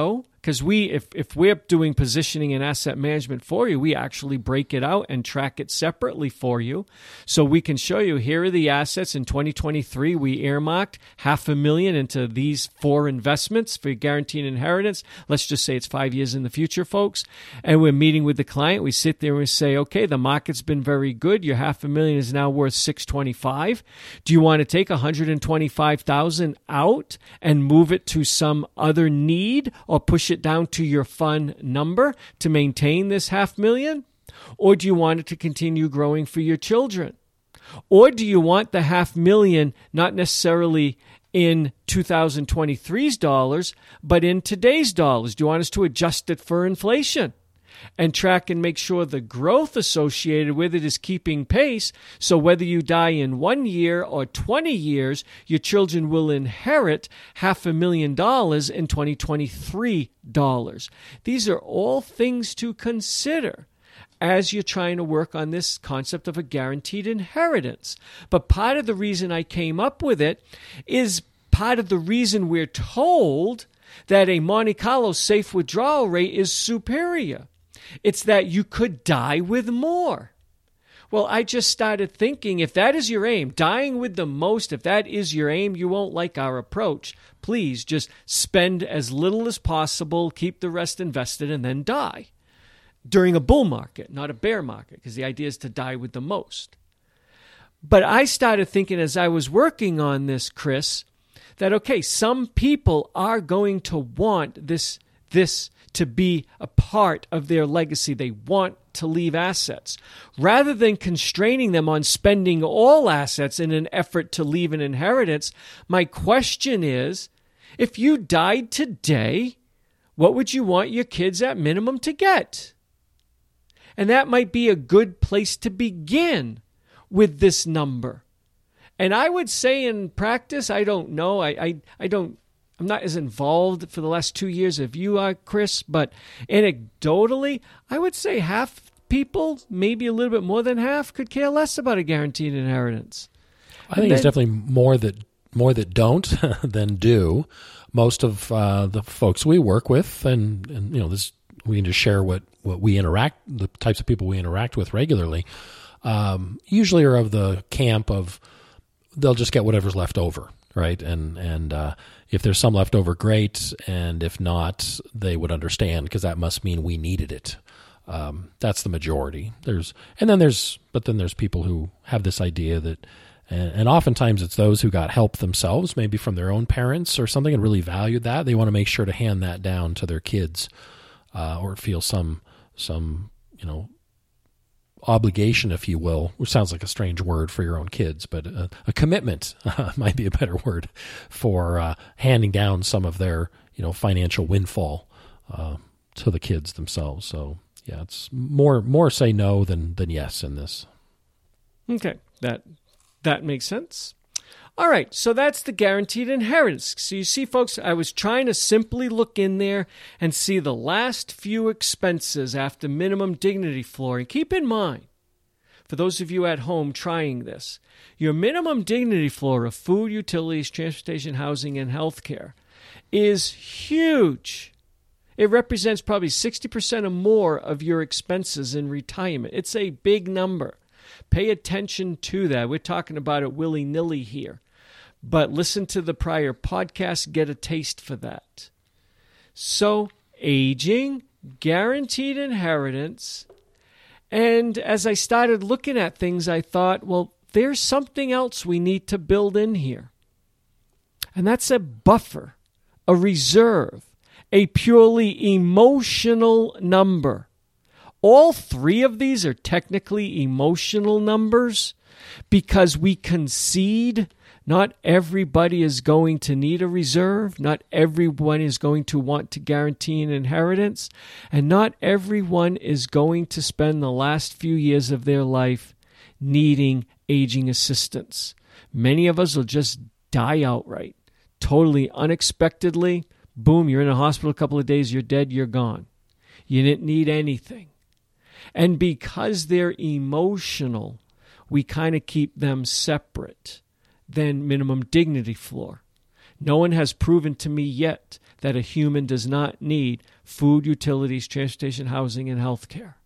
Speaker 4: because we, if, if we're doing positioning and asset management for you, we actually break it out and track it separately for you. So we can show you, here are the assets. In twenty twenty-three, we earmarked half a million into these four investments for guaranteed inheritance. Let's just say it's five years in the future, folks. And we're meeting with the client. We sit there and we say, okay, the market's been very good. Your half a million is now worth six twenty-five. Do you want to take one hundred twenty-five thousand out and move it to some other need, or push it down to your fund number to maintain this half million? Or do you want it to continue growing for your children? Or do you want the half million not necessarily in two thousand twenty-three's dollars, but in today's dollars? Do you want us to adjust it for inflation and track and make sure the growth associated with it is keeping pace, so whether you die in one year or twenty years, your children will inherit half a million dollars in twenty twenty-three dollars? These are all things to consider as you're trying to work on this concept of a guaranteed inheritance. But part of the reason I came up with it is part of the reason we're told that a Monte Carlo safe withdrawal rate is superior. It's that you could die with more. Well, I just started thinking, if that is your aim, dying with the most, if that is your aim, you won't like our approach. Please just spend as little as possible, keep the rest invested, and then die. During a bull market, not a bear market, because the idea is to die with the most. But I started thinking as I was working on this, Chris, that, okay, some people are going to want this, this to be a part of their legacy. They want to leave assets. Rather than constraining them on spending all assets in an effort to leave an inheritance, my question is, if you died today, what would you want your kids at minimum to get? And that might be a good place to begin with this number. And I would say in practice, I don't know, I, I, I don't, I'm not as involved for the last two years as you are, Chris, but anecdotally, I would say half people, maybe a little bit more than half, could care less about a guaranteed inheritance.
Speaker 3: I think
Speaker 4: then,
Speaker 3: it's definitely more that more that don't than do. Most of uh, the folks we work with, and, and you know, this we can just share what, what we interact, the types of people we interact with regularly, um, usually are of the camp of they'll just get whatever's left over, right? And and uh, if there's some left over, great. And if not, they would understand, because that must mean we needed it. Um, that's the majority. There's and then there's but then there's people who have this idea that, and, and oftentimes it's those who got help themselves, maybe from their own parents or something, and really valued that. They want to make sure to hand that down to their kids, uh, or feel some some you know. obligation, if you will, which sounds like a strange word for your own kids, but a, a commitment uh, might be a better word for uh, handing down some of their, you know, financial windfall uh, to the kids themselves. So yeah, it's more more say no than than yes in this.
Speaker 4: Okay, that that makes sense. All right, so that's the guaranteed inheritance. So you see, folks, I was trying to simply look in there and see the last few expenses after minimum dignity floor. And keep in mind, for those of you at home trying this, your minimum dignity floor of food, utilities, transportation, housing, and healthcare is huge. It represents probably sixty percent or more of your expenses in retirement. It's a big number. Pay attention to that. We're talking about it willy-nilly here. But listen to the prior podcast, get a taste for that. So, aging, guaranteed inheritance, and as I started looking at things, I thought, well, there's something else we need to build in here. And that's a buffer, a reserve, a purely emotional number. All three of these are technically emotional numbers because we concede not everybody is going to need a reserve. Not everyone is going to want to guarantee an inheritance. And not everyone is going to spend the last few years of their life needing aging assistance. Many of us will just die outright, totally unexpectedly. Boom, you're in a hospital a couple of days, you're dead, you're gone. You didn't need anything. And because they're emotional, we kind of keep them separate than minimum dignity floor. No one has proven to me yet that a human does not need: food, utilities, transportation, housing, and health care.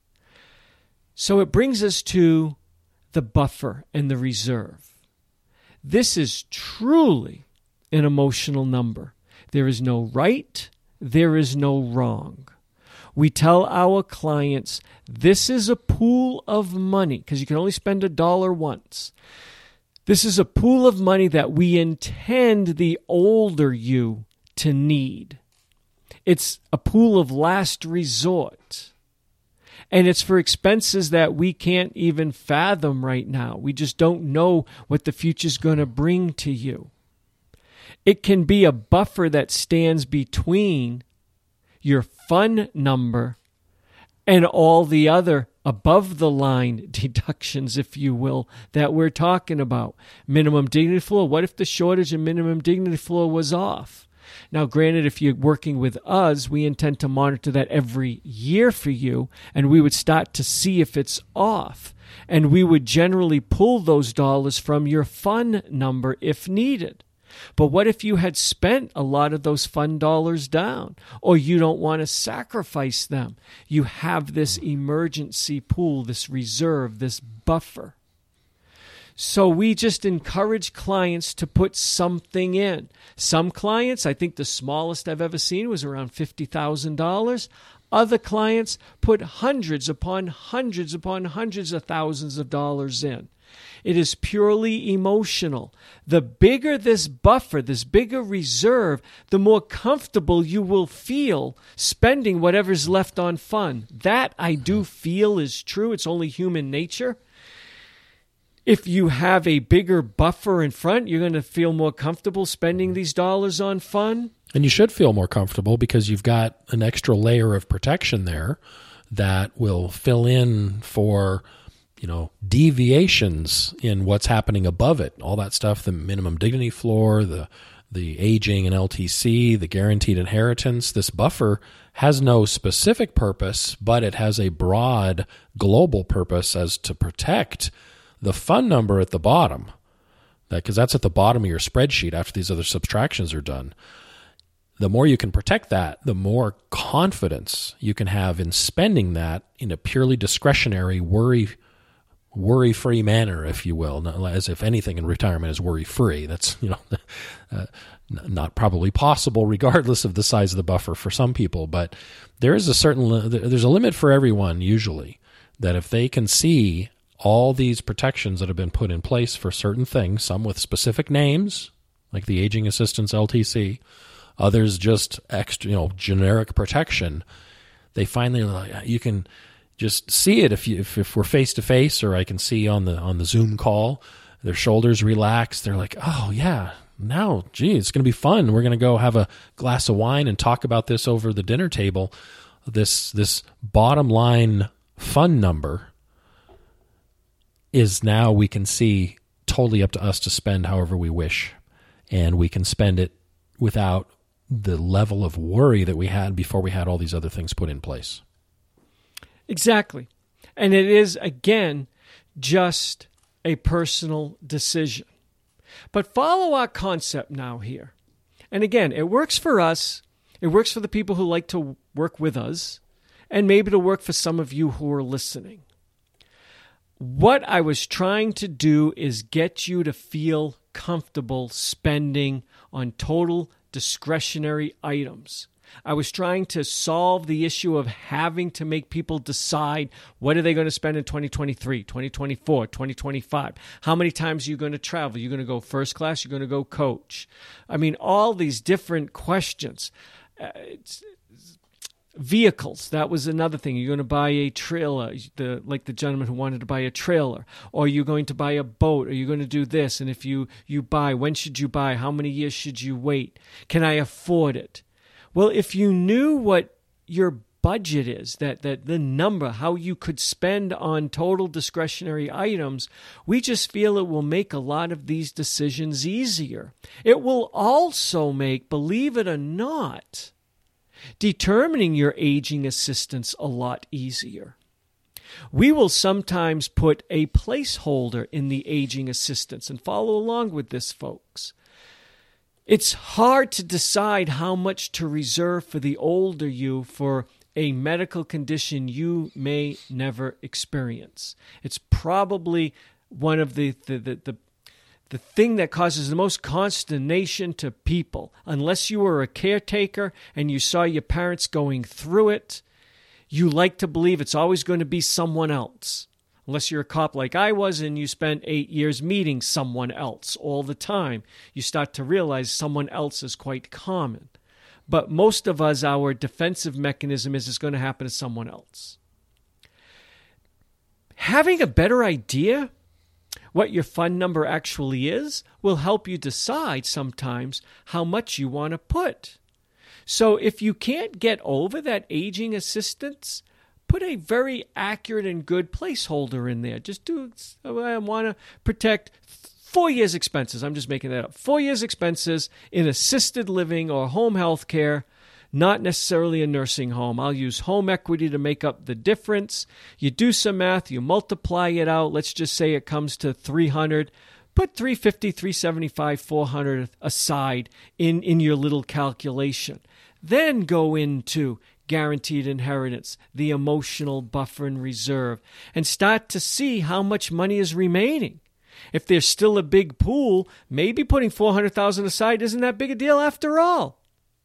Speaker 4: So it brings us to the buffer and the reserve. This is truly an emotional number. There is no right, there is no wrong. We tell our clients, this is a pool of money, because you can only spend a dollar once. This is a pool of money that we intend the older you to need. It's a pool of last resort. And it's for expenses that we can't even fathom right now. We just don't know what the future's going to bring to you. It can be a buffer that stands between your fun number and all the other above-the-line deductions, if you will, that we're talking about. Minimum dignity floor. What if the shortage in minimum dignity floor was off? Now, granted, if you're working with us, we intend to monitor that every year for you, and we would start to see if it's off. And we would generally pull those dollars from your fun number if needed. But what if you had spent a lot of those fun dollars down, or you don't want to sacrifice them? You have this emergency pool, this reserve, this buffer. So we just encourage clients to put something in. Some clients, I think the smallest I've ever seen was around fifty thousand dollars. Other clients put hundreds upon hundreds upon hundreds of thousands of dollars in. It is purely emotional. The bigger this buffer, this bigger reserve, the more comfortable you will feel spending whatever's left on fun. That I do feel is true. It's only human nature. If you have a bigger buffer in front, you're going to feel more comfortable spending these dollars on fun.
Speaker 3: And you should feel more comfortable because you've got an extra layer of protection there that will fill in for, you know, deviations in what's happening above it. All that stuff, the minimum dignity floor, the the aging and L T C, the guaranteed inheritance. This buffer has no specific purpose, but it has a broad global purpose as to protect the fun number at the bottom, because that, that's at the bottom of your spreadsheet after these other subtractions are done. The more you can protect that, the more confidence you can have in spending that in a purely discretionary, worry, worry-free manner, if you will. Not, as if anything in retirement is worry-free. That's, you know, uh, not probably possible, regardless of the size of the buffer for some people. But there is a certain, there's a limit for everyone usually, that if they can see all these protections that have been put in place for certain things, some with specific names, like the Aging Assistance L T C, others just extra, you know, generic protection. They finally, like, you can just see it if you if, if we're face to face, or I can see on the on the Zoom call, their shoulders relax. They're like, oh yeah, now, gee, it's going to be fun. We're going to go have a glass of wine and talk about this over the dinner table. This this bottom line fun number is now we can see totally up to us to spend however we wish, and we can spend it without the level of worry that we had before we had all these other things put in place.
Speaker 4: Exactly. And it is, again, just a personal decision. But follow our concept now here. And again, it works for us. It works for the people who like to work with us, and maybe it'll work for some of you who are listening. What I was trying to do is get you to feel comfortable spending on total discretionary items. I was trying to solve the issue of having to make people decide what are they going to spend in twenty twenty-three, twenty twenty-four, twenty twenty-five. How many times are you going to travel? You're going to go first class? You're going to go coach? I mean, all these different questions. Uh, it's, Vehicles, that was another thing. You're going to buy a trailer, the like the gentleman who wanted to buy a trailer, or you're going to buy a boat, or you're going to do this. And if you, you buy, when should you buy? How many years should you wait? Can I afford it? Well, if you knew what your budget is, that, that the number, how you could spend on total discretionary items, we just feel it will make a lot of these decisions easier. It will also make, believe it or not, determining your aging assistance a lot easier. We will sometimes put a placeholder in the aging assistance, and follow along with this, folks. It's hard to decide how much to reserve for the older you for a medical condition you may never experience. It's probably one of the the, the, the The thing that causes the most consternation to people. Unless you were a caretaker and you saw your parents going through it, you like to believe it's always going to be someone else. Unless you're a cop like I was and you spent eight years meeting someone else all the time, you start to realize someone else is quite common. But most of us, our defensive mechanism is it's going to happen to someone else. Having a better idea what your fund number actually is will help you decide sometimes how much you want to put. So if you can't get over that aging assistance, put a very accurate and good placeholder in there. Just do, I want to protect four years expenses. I'm just making that up. Four years expenses in assisted living or home health care, not necessarily a nursing home. I'll use home equity to make up the difference. You do some math, you multiply it out. Let's just say it comes to three hundred. Put three fifty, three seventy-five, four hundred aside in, in your little calculation. Then go into guaranteed inheritance, the emotional buffer and reserve, and start to see how much money is remaining. If there's still a big pool, maybe putting four hundred thousand dollars aside isn't that big a deal after all.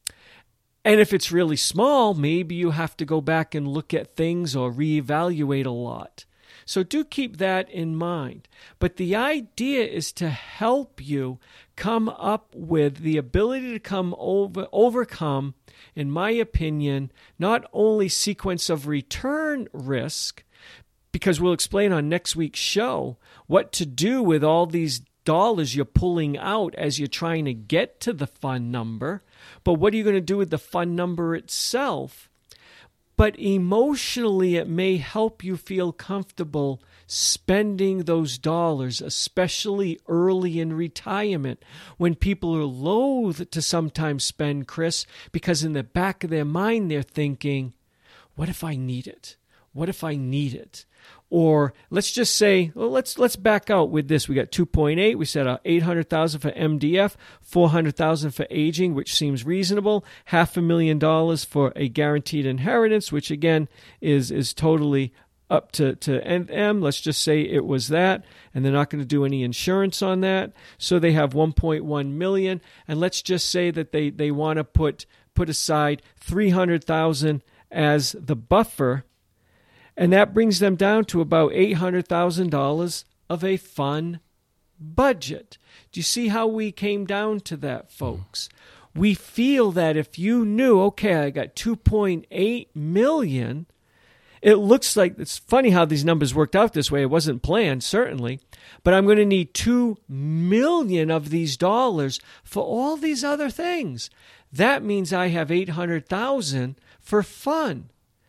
Speaker 4: And if it's really small, maybe you have to go back and look at things or reevaluate a lot. So do keep that in mind. But the idea is to help you come up with the ability to come over, overcome, in my opinion, not only sequence of return risk, because we'll explain on next week's show what to do with all these dollars you're pulling out as you're trying to get to the fund number, but what are you going to do with the fund number itself? But emotionally, it may help you feel comfortable spending those dollars, especially early in retirement, when people are loath to sometimes spend, Chris, because in the back of their mind, they're thinking, what if I need it? What if I need it? Or let's just say, well, let's let's back out with this. We got two point eight. We said uh, eight hundred thousand dollars for M D F, four hundred thousand dollars for aging, which seems reasonable. Half a million dollars for a guaranteed inheritance, which again is is totally up to, to N M. Let's just say it was that, and they're not going to do any insurance on that. So they have one point one million dollars. And let's just say that they, they want to put put aside three hundred thousand dollars as the buffer. And that brings them down to about eight hundred thousand dollars of a fun budget. Do you see how we came down to that, folks? We feel that if you knew, okay, I got two point eight million dollars, it looks like, it's funny how these numbers worked out this way. It wasn't planned, certainly, but I'm going to need two million dollars of these dollars for all these other things. That means I have eight hundred thousand dollars for fun.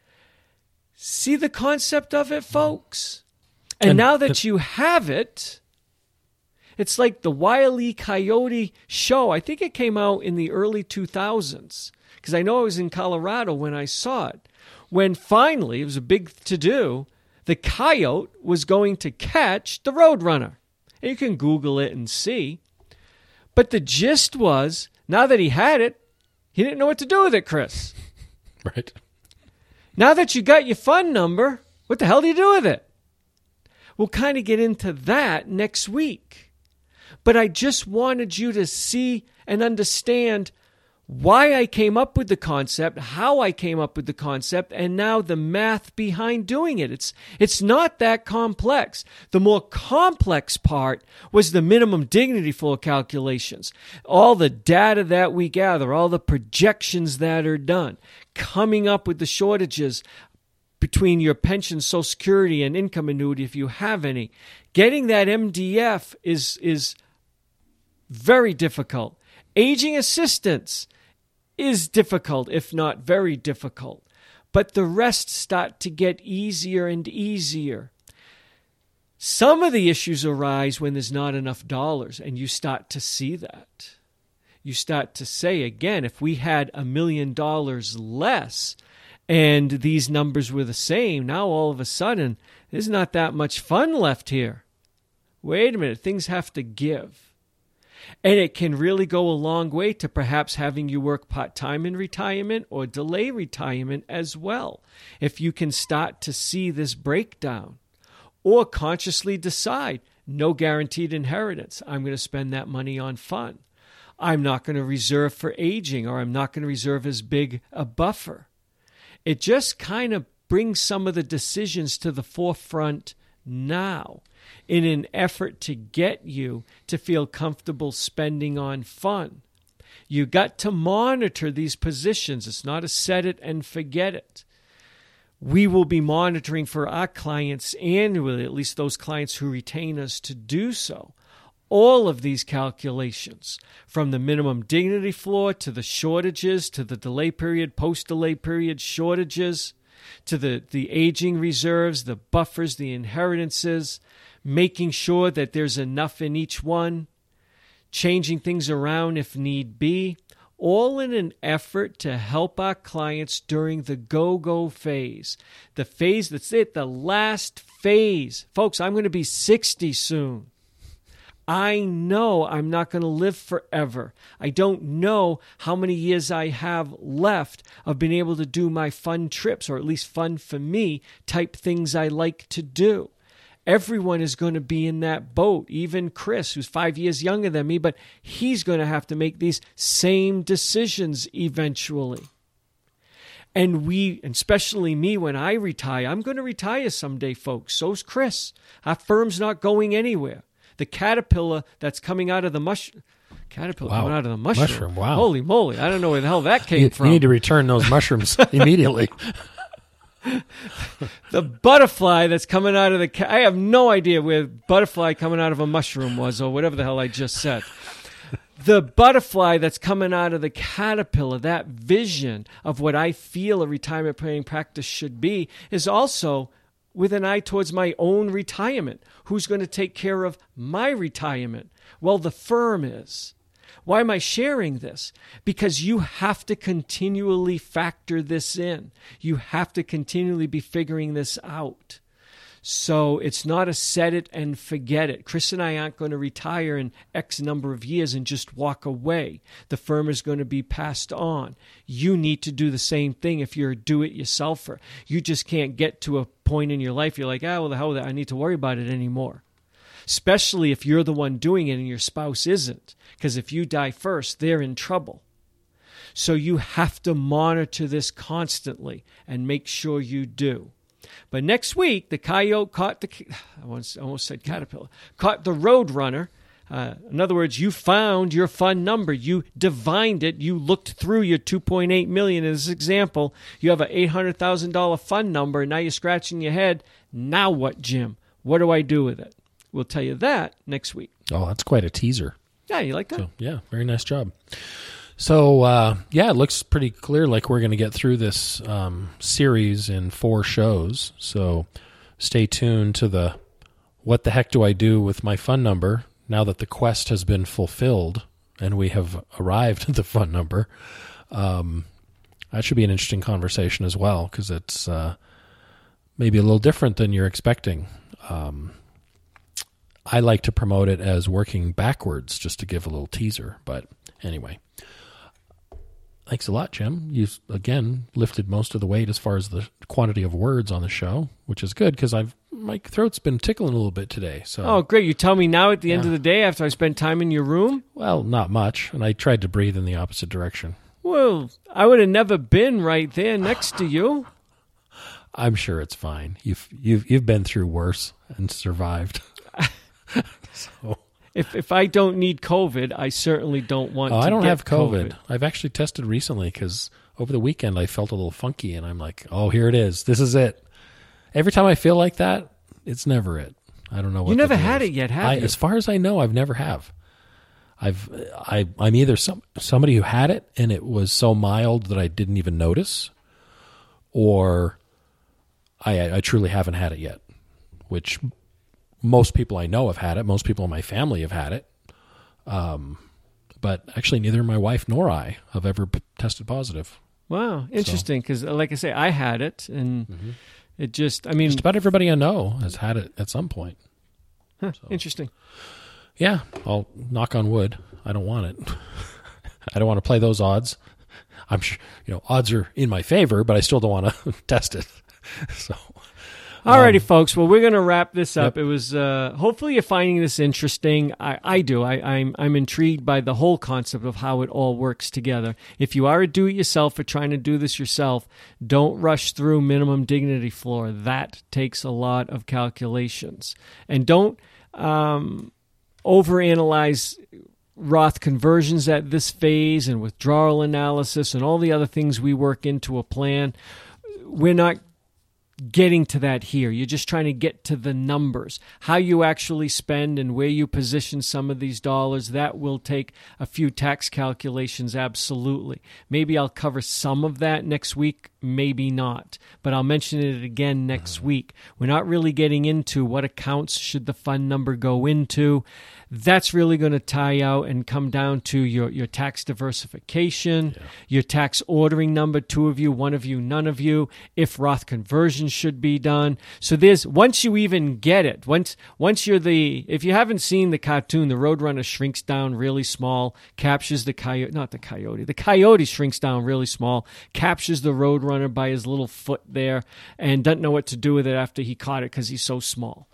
Speaker 4: See the concept of it, folks? And, and now that the, you have it, it's like the Wile E. Coyote show. I think it came out in the early two thousands, because I know I was in Colorado when I saw it. When finally, it was a big to-do, the coyote was going to catch the Roadrunner. And you can Google it and see. But the gist was, now that he had it, he didn't know what to do with it, Chris.
Speaker 3: Right.
Speaker 4: Now that you got your fund number, what the hell do you do with it? We'll kind of get into that next week. But I just wanted you to see and understand why I came up with the concept, how I came up with the concept, and now the math behind doing it. It's, it's not that complex. The more complex part was the minimum dignity floor calculations. All the data that we gather, all the projections that are done, coming up with the shortages between your pension, Social Security, and income annuity if you have any. Getting that M D F is, is very difficult. Aging assistance is difficult, if not very difficult. But the rest start to get easier and easier. Some of the issues arise when there's not enough dollars, and you start to see that. You start to say, again, if we had a million dollars less and these numbers were the same, now all of a sudden, there's not that much fun left here. Wait a minute, things have to give. And it can really go a long way to perhaps having you work part-time in retirement or delay retirement as well, if you can start to see this breakdown. Or consciously decide, no guaranteed inheritance. I'm going to spend that money on fun. I'm not going to reserve for aging, or I'm not going to reserve as big a buffer. It just kind of brings some of the decisions to the forefront now in an effort to get you to feel comfortable spending on fun. You got to monitor these positions. It's not a set it and forget it. We will be monitoring for our clients annually, at least those clients who retain us to do so, all of these calculations, from the minimum dignity floor to the shortages, to the delay period, post-delay period shortages, to the, the aging reserves, the buffers, the inheritances, making sure that there's enough in each one, changing things around if need be, all in an effort to help our clients during the go-go phase, the phase that's it, the last phase. Folks, I'm going to be sixty soon. I know I'm not going to live forever. I don't know how many years I have left of being able to do my fun trips, or at least fun for me, type things I like to do. Everyone is going to be in that boat, even Chris, who's five years younger than me, but he's going to have to make these same decisions eventually. And we, and especially me, when I retire, I'm going to retire someday, folks. So's Chris. Our firm's not going anywhere. The caterpillar that's coming out of the mushroom. Caterpillar
Speaker 3: Wow.
Speaker 4: coming out of the mushroom.
Speaker 3: Mushroom, wow.
Speaker 4: Holy moly. I don't know where the hell that came
Speaker 3: You,
Speaker 4: from.
Speaker 3: you need to return those mushrooms immediately.
Speaker 4: The butterfly that's coming out of the... Ca- I have no idea where butterfly coming out of a mushroom was, or whatever the hell I just said. The butterfly that's coming out of the caterpillar, that vision of what I feel a retirement planning practice should be, is also with an eye towards my own retirement. Who's going to take care of my retirement? Well, the firm is. Why am I sharing this? Because you have to continually factor this in. You have to continually be figuring this out. So it's not a set it and forget it. Chris and I aren't going to retire in X number of years and just walk away. The firm is going to be passed on. You need to do the same thing if you're a do-it-yourselfer. You just can't get to a point in your life you're like, ah, well, the hell with that. I need to worry about it anymore. Especially if you're the one doing it and your spouse isn't. Because if you die first, they're in trouble. So you have to monitor this constantly and make sure you do. But next week, the coyote caught the, I almost, almost said caterpillar, caught the road runner. Uh, in other words, you found your fun number. You divined it. You looked through your two point eight million dollars. In this example, you have an eight hundred thousand dollars fun number, and now you're scratching your head. Now what, Jim? What do I do with it? We'll tell you that next week.
Speaker 3: Oh, that's quite a teaser.
Speaker 4: Yeah, you like that?
Speaker 3: So, yeah, very nice job. So, uh, yeah, it looks pretty clear like we're going to get through this um, series in four shows. So stay tuned to the what the heck do I do with my fun number now that the quest has been fulfilled and we have arrived at the fun number. Um, that should be an interesting conversation as well, because it's uh, maybe a little different than you're expecting. Um, I like to promote it as working backwards, just to give a little teaser. But anyway, thanks a lot, Jim. You, again, lifted most of the weight as far as the quantity of words on the show, which is good because I've my throat's been tickling a little bit today. So,
Speaker 4: oh, great. You tell me now at the
Speaker 3: yeah.
Speaker 4: end of the day after I spent time in your room?
Speaker 3: Well, not much. And I tried to breathe in the opposite direction.
Speaker 4: Well, I would have never been right there next to you.
Speaker 3: I'm sure it's fine. You've you've you've been through worse and survived. so.
Speaker 4: If if I don't need COVID, I certainly don't want
Speaker 3: oh,
Speaker 4: to
Speaker 3: I don't
Speaker 4: get
Speaker 3: have COVID.
Speaker 4: COVID.
Speaker 3: I've actually tested recently because over the weekend I felt a little funky, and I'm like, oh, here it is. This is it. Every time I feel like that, it's never it. I don't know what
Speaker 4: You never
Speaker 3: the deal
Speaker 4: had
Speaker 3: is.
Speaker 4: it yet, have
Speaker 3: I,
Speaker 4: you?
Speaker 3: As far as I know, I've never have. I've I I'm either some somebody who had it and it was so mild that I didn't even notice, or I I truly haven't had it yet, which most people I know have had it. Most people in my family have had it. Um, but actually neither my wife nor I have ever p- tested positive.
Speaker 4: Wow, interesting, because like I say, I had it, and
Speaker 3: Mm-hmm.
Speaker 4: it just, I mean...
Speaker 3: Just about everybody I know has had it at some point.
Speaker 4: Huh,
Speaker 3: so.
Speaker 4: Interesting.
Speaker 3: Yeah, I'll knock on wood. I don't want it. I don't want to play those odds. I'm sure, you know, odds are in my favor, but I still don't want to test it. So,
Speaker 4: alrighty,
Speaker 3: um,
Speaker 4: folks. Well, we're going to wrap this up.
Speaker 3: Yep.
Speaker 4: It was uh, hopefully you're finding this interesting. I, I do. I, I'm I'm intrigued by the whole concept of how it all works together. If you are a do-it-yourself or trying to do this yourself, don't rush through minimum dignity floor. That takes a lot of calculations, and don't um, overanalyze Roth conversions at this phase and withdrawal analysis and all the other things we work into a plan. We're not getting to that here. You're just trying to get to the numbers. How you actually spend and where you position some of these dollars, that will take a few tax calculations, absolutely. Maybe I'll cover some of that next week, maybe not. But I'll mention it again next week. We're not really getting into what accounts should the fund number go into. That's really going to tie out and come down to your, your tax diversification, yeah. your tax ordering number, two of you, one of you, none of you, if Roth conversion should be done. So there's, once you even get it, once once you're the, if you haven't seen the cartoon, the Roadrunner shrinks down really small, captures the coyote, not the coyote, the coyote shrinks down really small, captures the Roadrunner by his little foot there, and doesn't know what to do with it after he caught it because he's so small.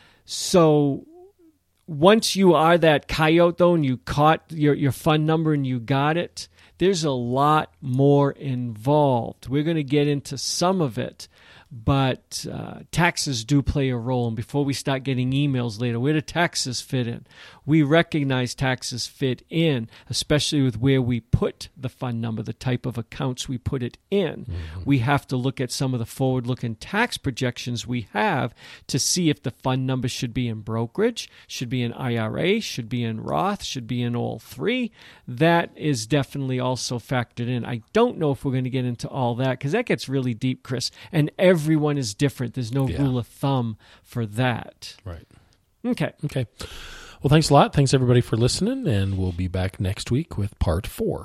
Speaker 4: So once you are that coyote, though, and you caught your, your fund number and you got it, there's a lot more involved. We're going to get into some of it, but uh, taxes do play a role. And before we start getting emails later, where do taxes fit in? We recognize taxes fit in, especially with where we put the fund number, the type of accounts we put it in. Mm-hmm. We have to look at some of the forward-looking tax projections we have to see if the fund number should be in brokerage, should be in I R A, should be in Roth, should be in all three. That is definitely also factored in. I don't know if we're going to get into all that because that gets really deep, Chris, and everyone is different. There's no
Speaker 3: yeah.
Speaker 4: rule of thumb for that.
Speaker 3: Right.
Speaker 4: Okay.
Speaker 3: Okay. Well, thanks a lot. Thanks, everybody, for listening, and we'll be back next week with part four.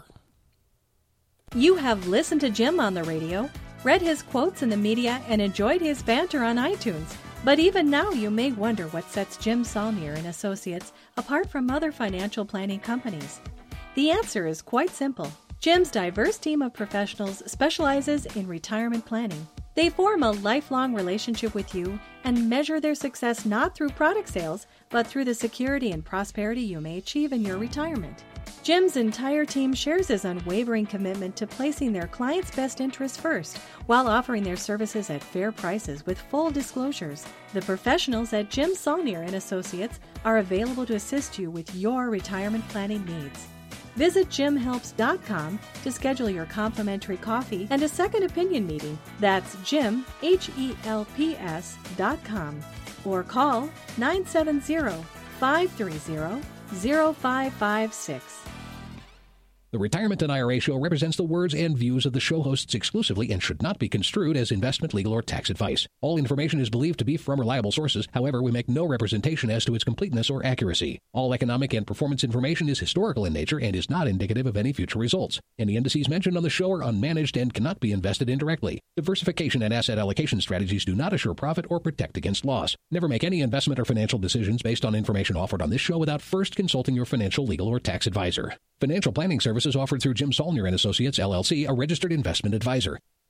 Speaker 2: You have listened to Jim on the radio, read his quotes in the media, and enjoyed his banter on iTunes. But even now, you may wonder what sets Jim Saulnier and Associates apart from other financial planning companies. The answer is quite simple. Jim's diverse team of professionals specializes in retirement planning. They form a lifelong relationship with you and measure their success not through product sales, but through the security and prosperity you may achieve in your retirement. Jim's entire team shares his unwavering commitment to placing their clients' best interests first, while offering their services at fair prices with full disclosures. The professionals at Jim Saulnier and Associates are available to assist you with your retirement planning needs. Visit jim helps dot com to schedule your complimentary coffee and a second opinion meeting. That's Jim, H E L P S dot com. Or call nine seven zero, five three zero, zero five five six.
Speaker 1: The Retirement and I R A Show represents the words and views of the show hosts exclusively and should not be construed as investment, legal, or tax advice. All information is believed to be from reliable sources. However, we make no representation as to its completeness or accuracy. All economic and performance information is historical in nature and is not indicative of any future results. Any indices mentioned on the show are unmanaged and cannot be invested indirectly. Diversification and asset allocation strategies do not assure profit or protect against loss. Never make any investment or financial decisions based on information offered on this show without first consulting your financial, legal, or tax advisor. Financial planning services offered through Jim Saulnier and Associates, L L C, a registered investment advisor.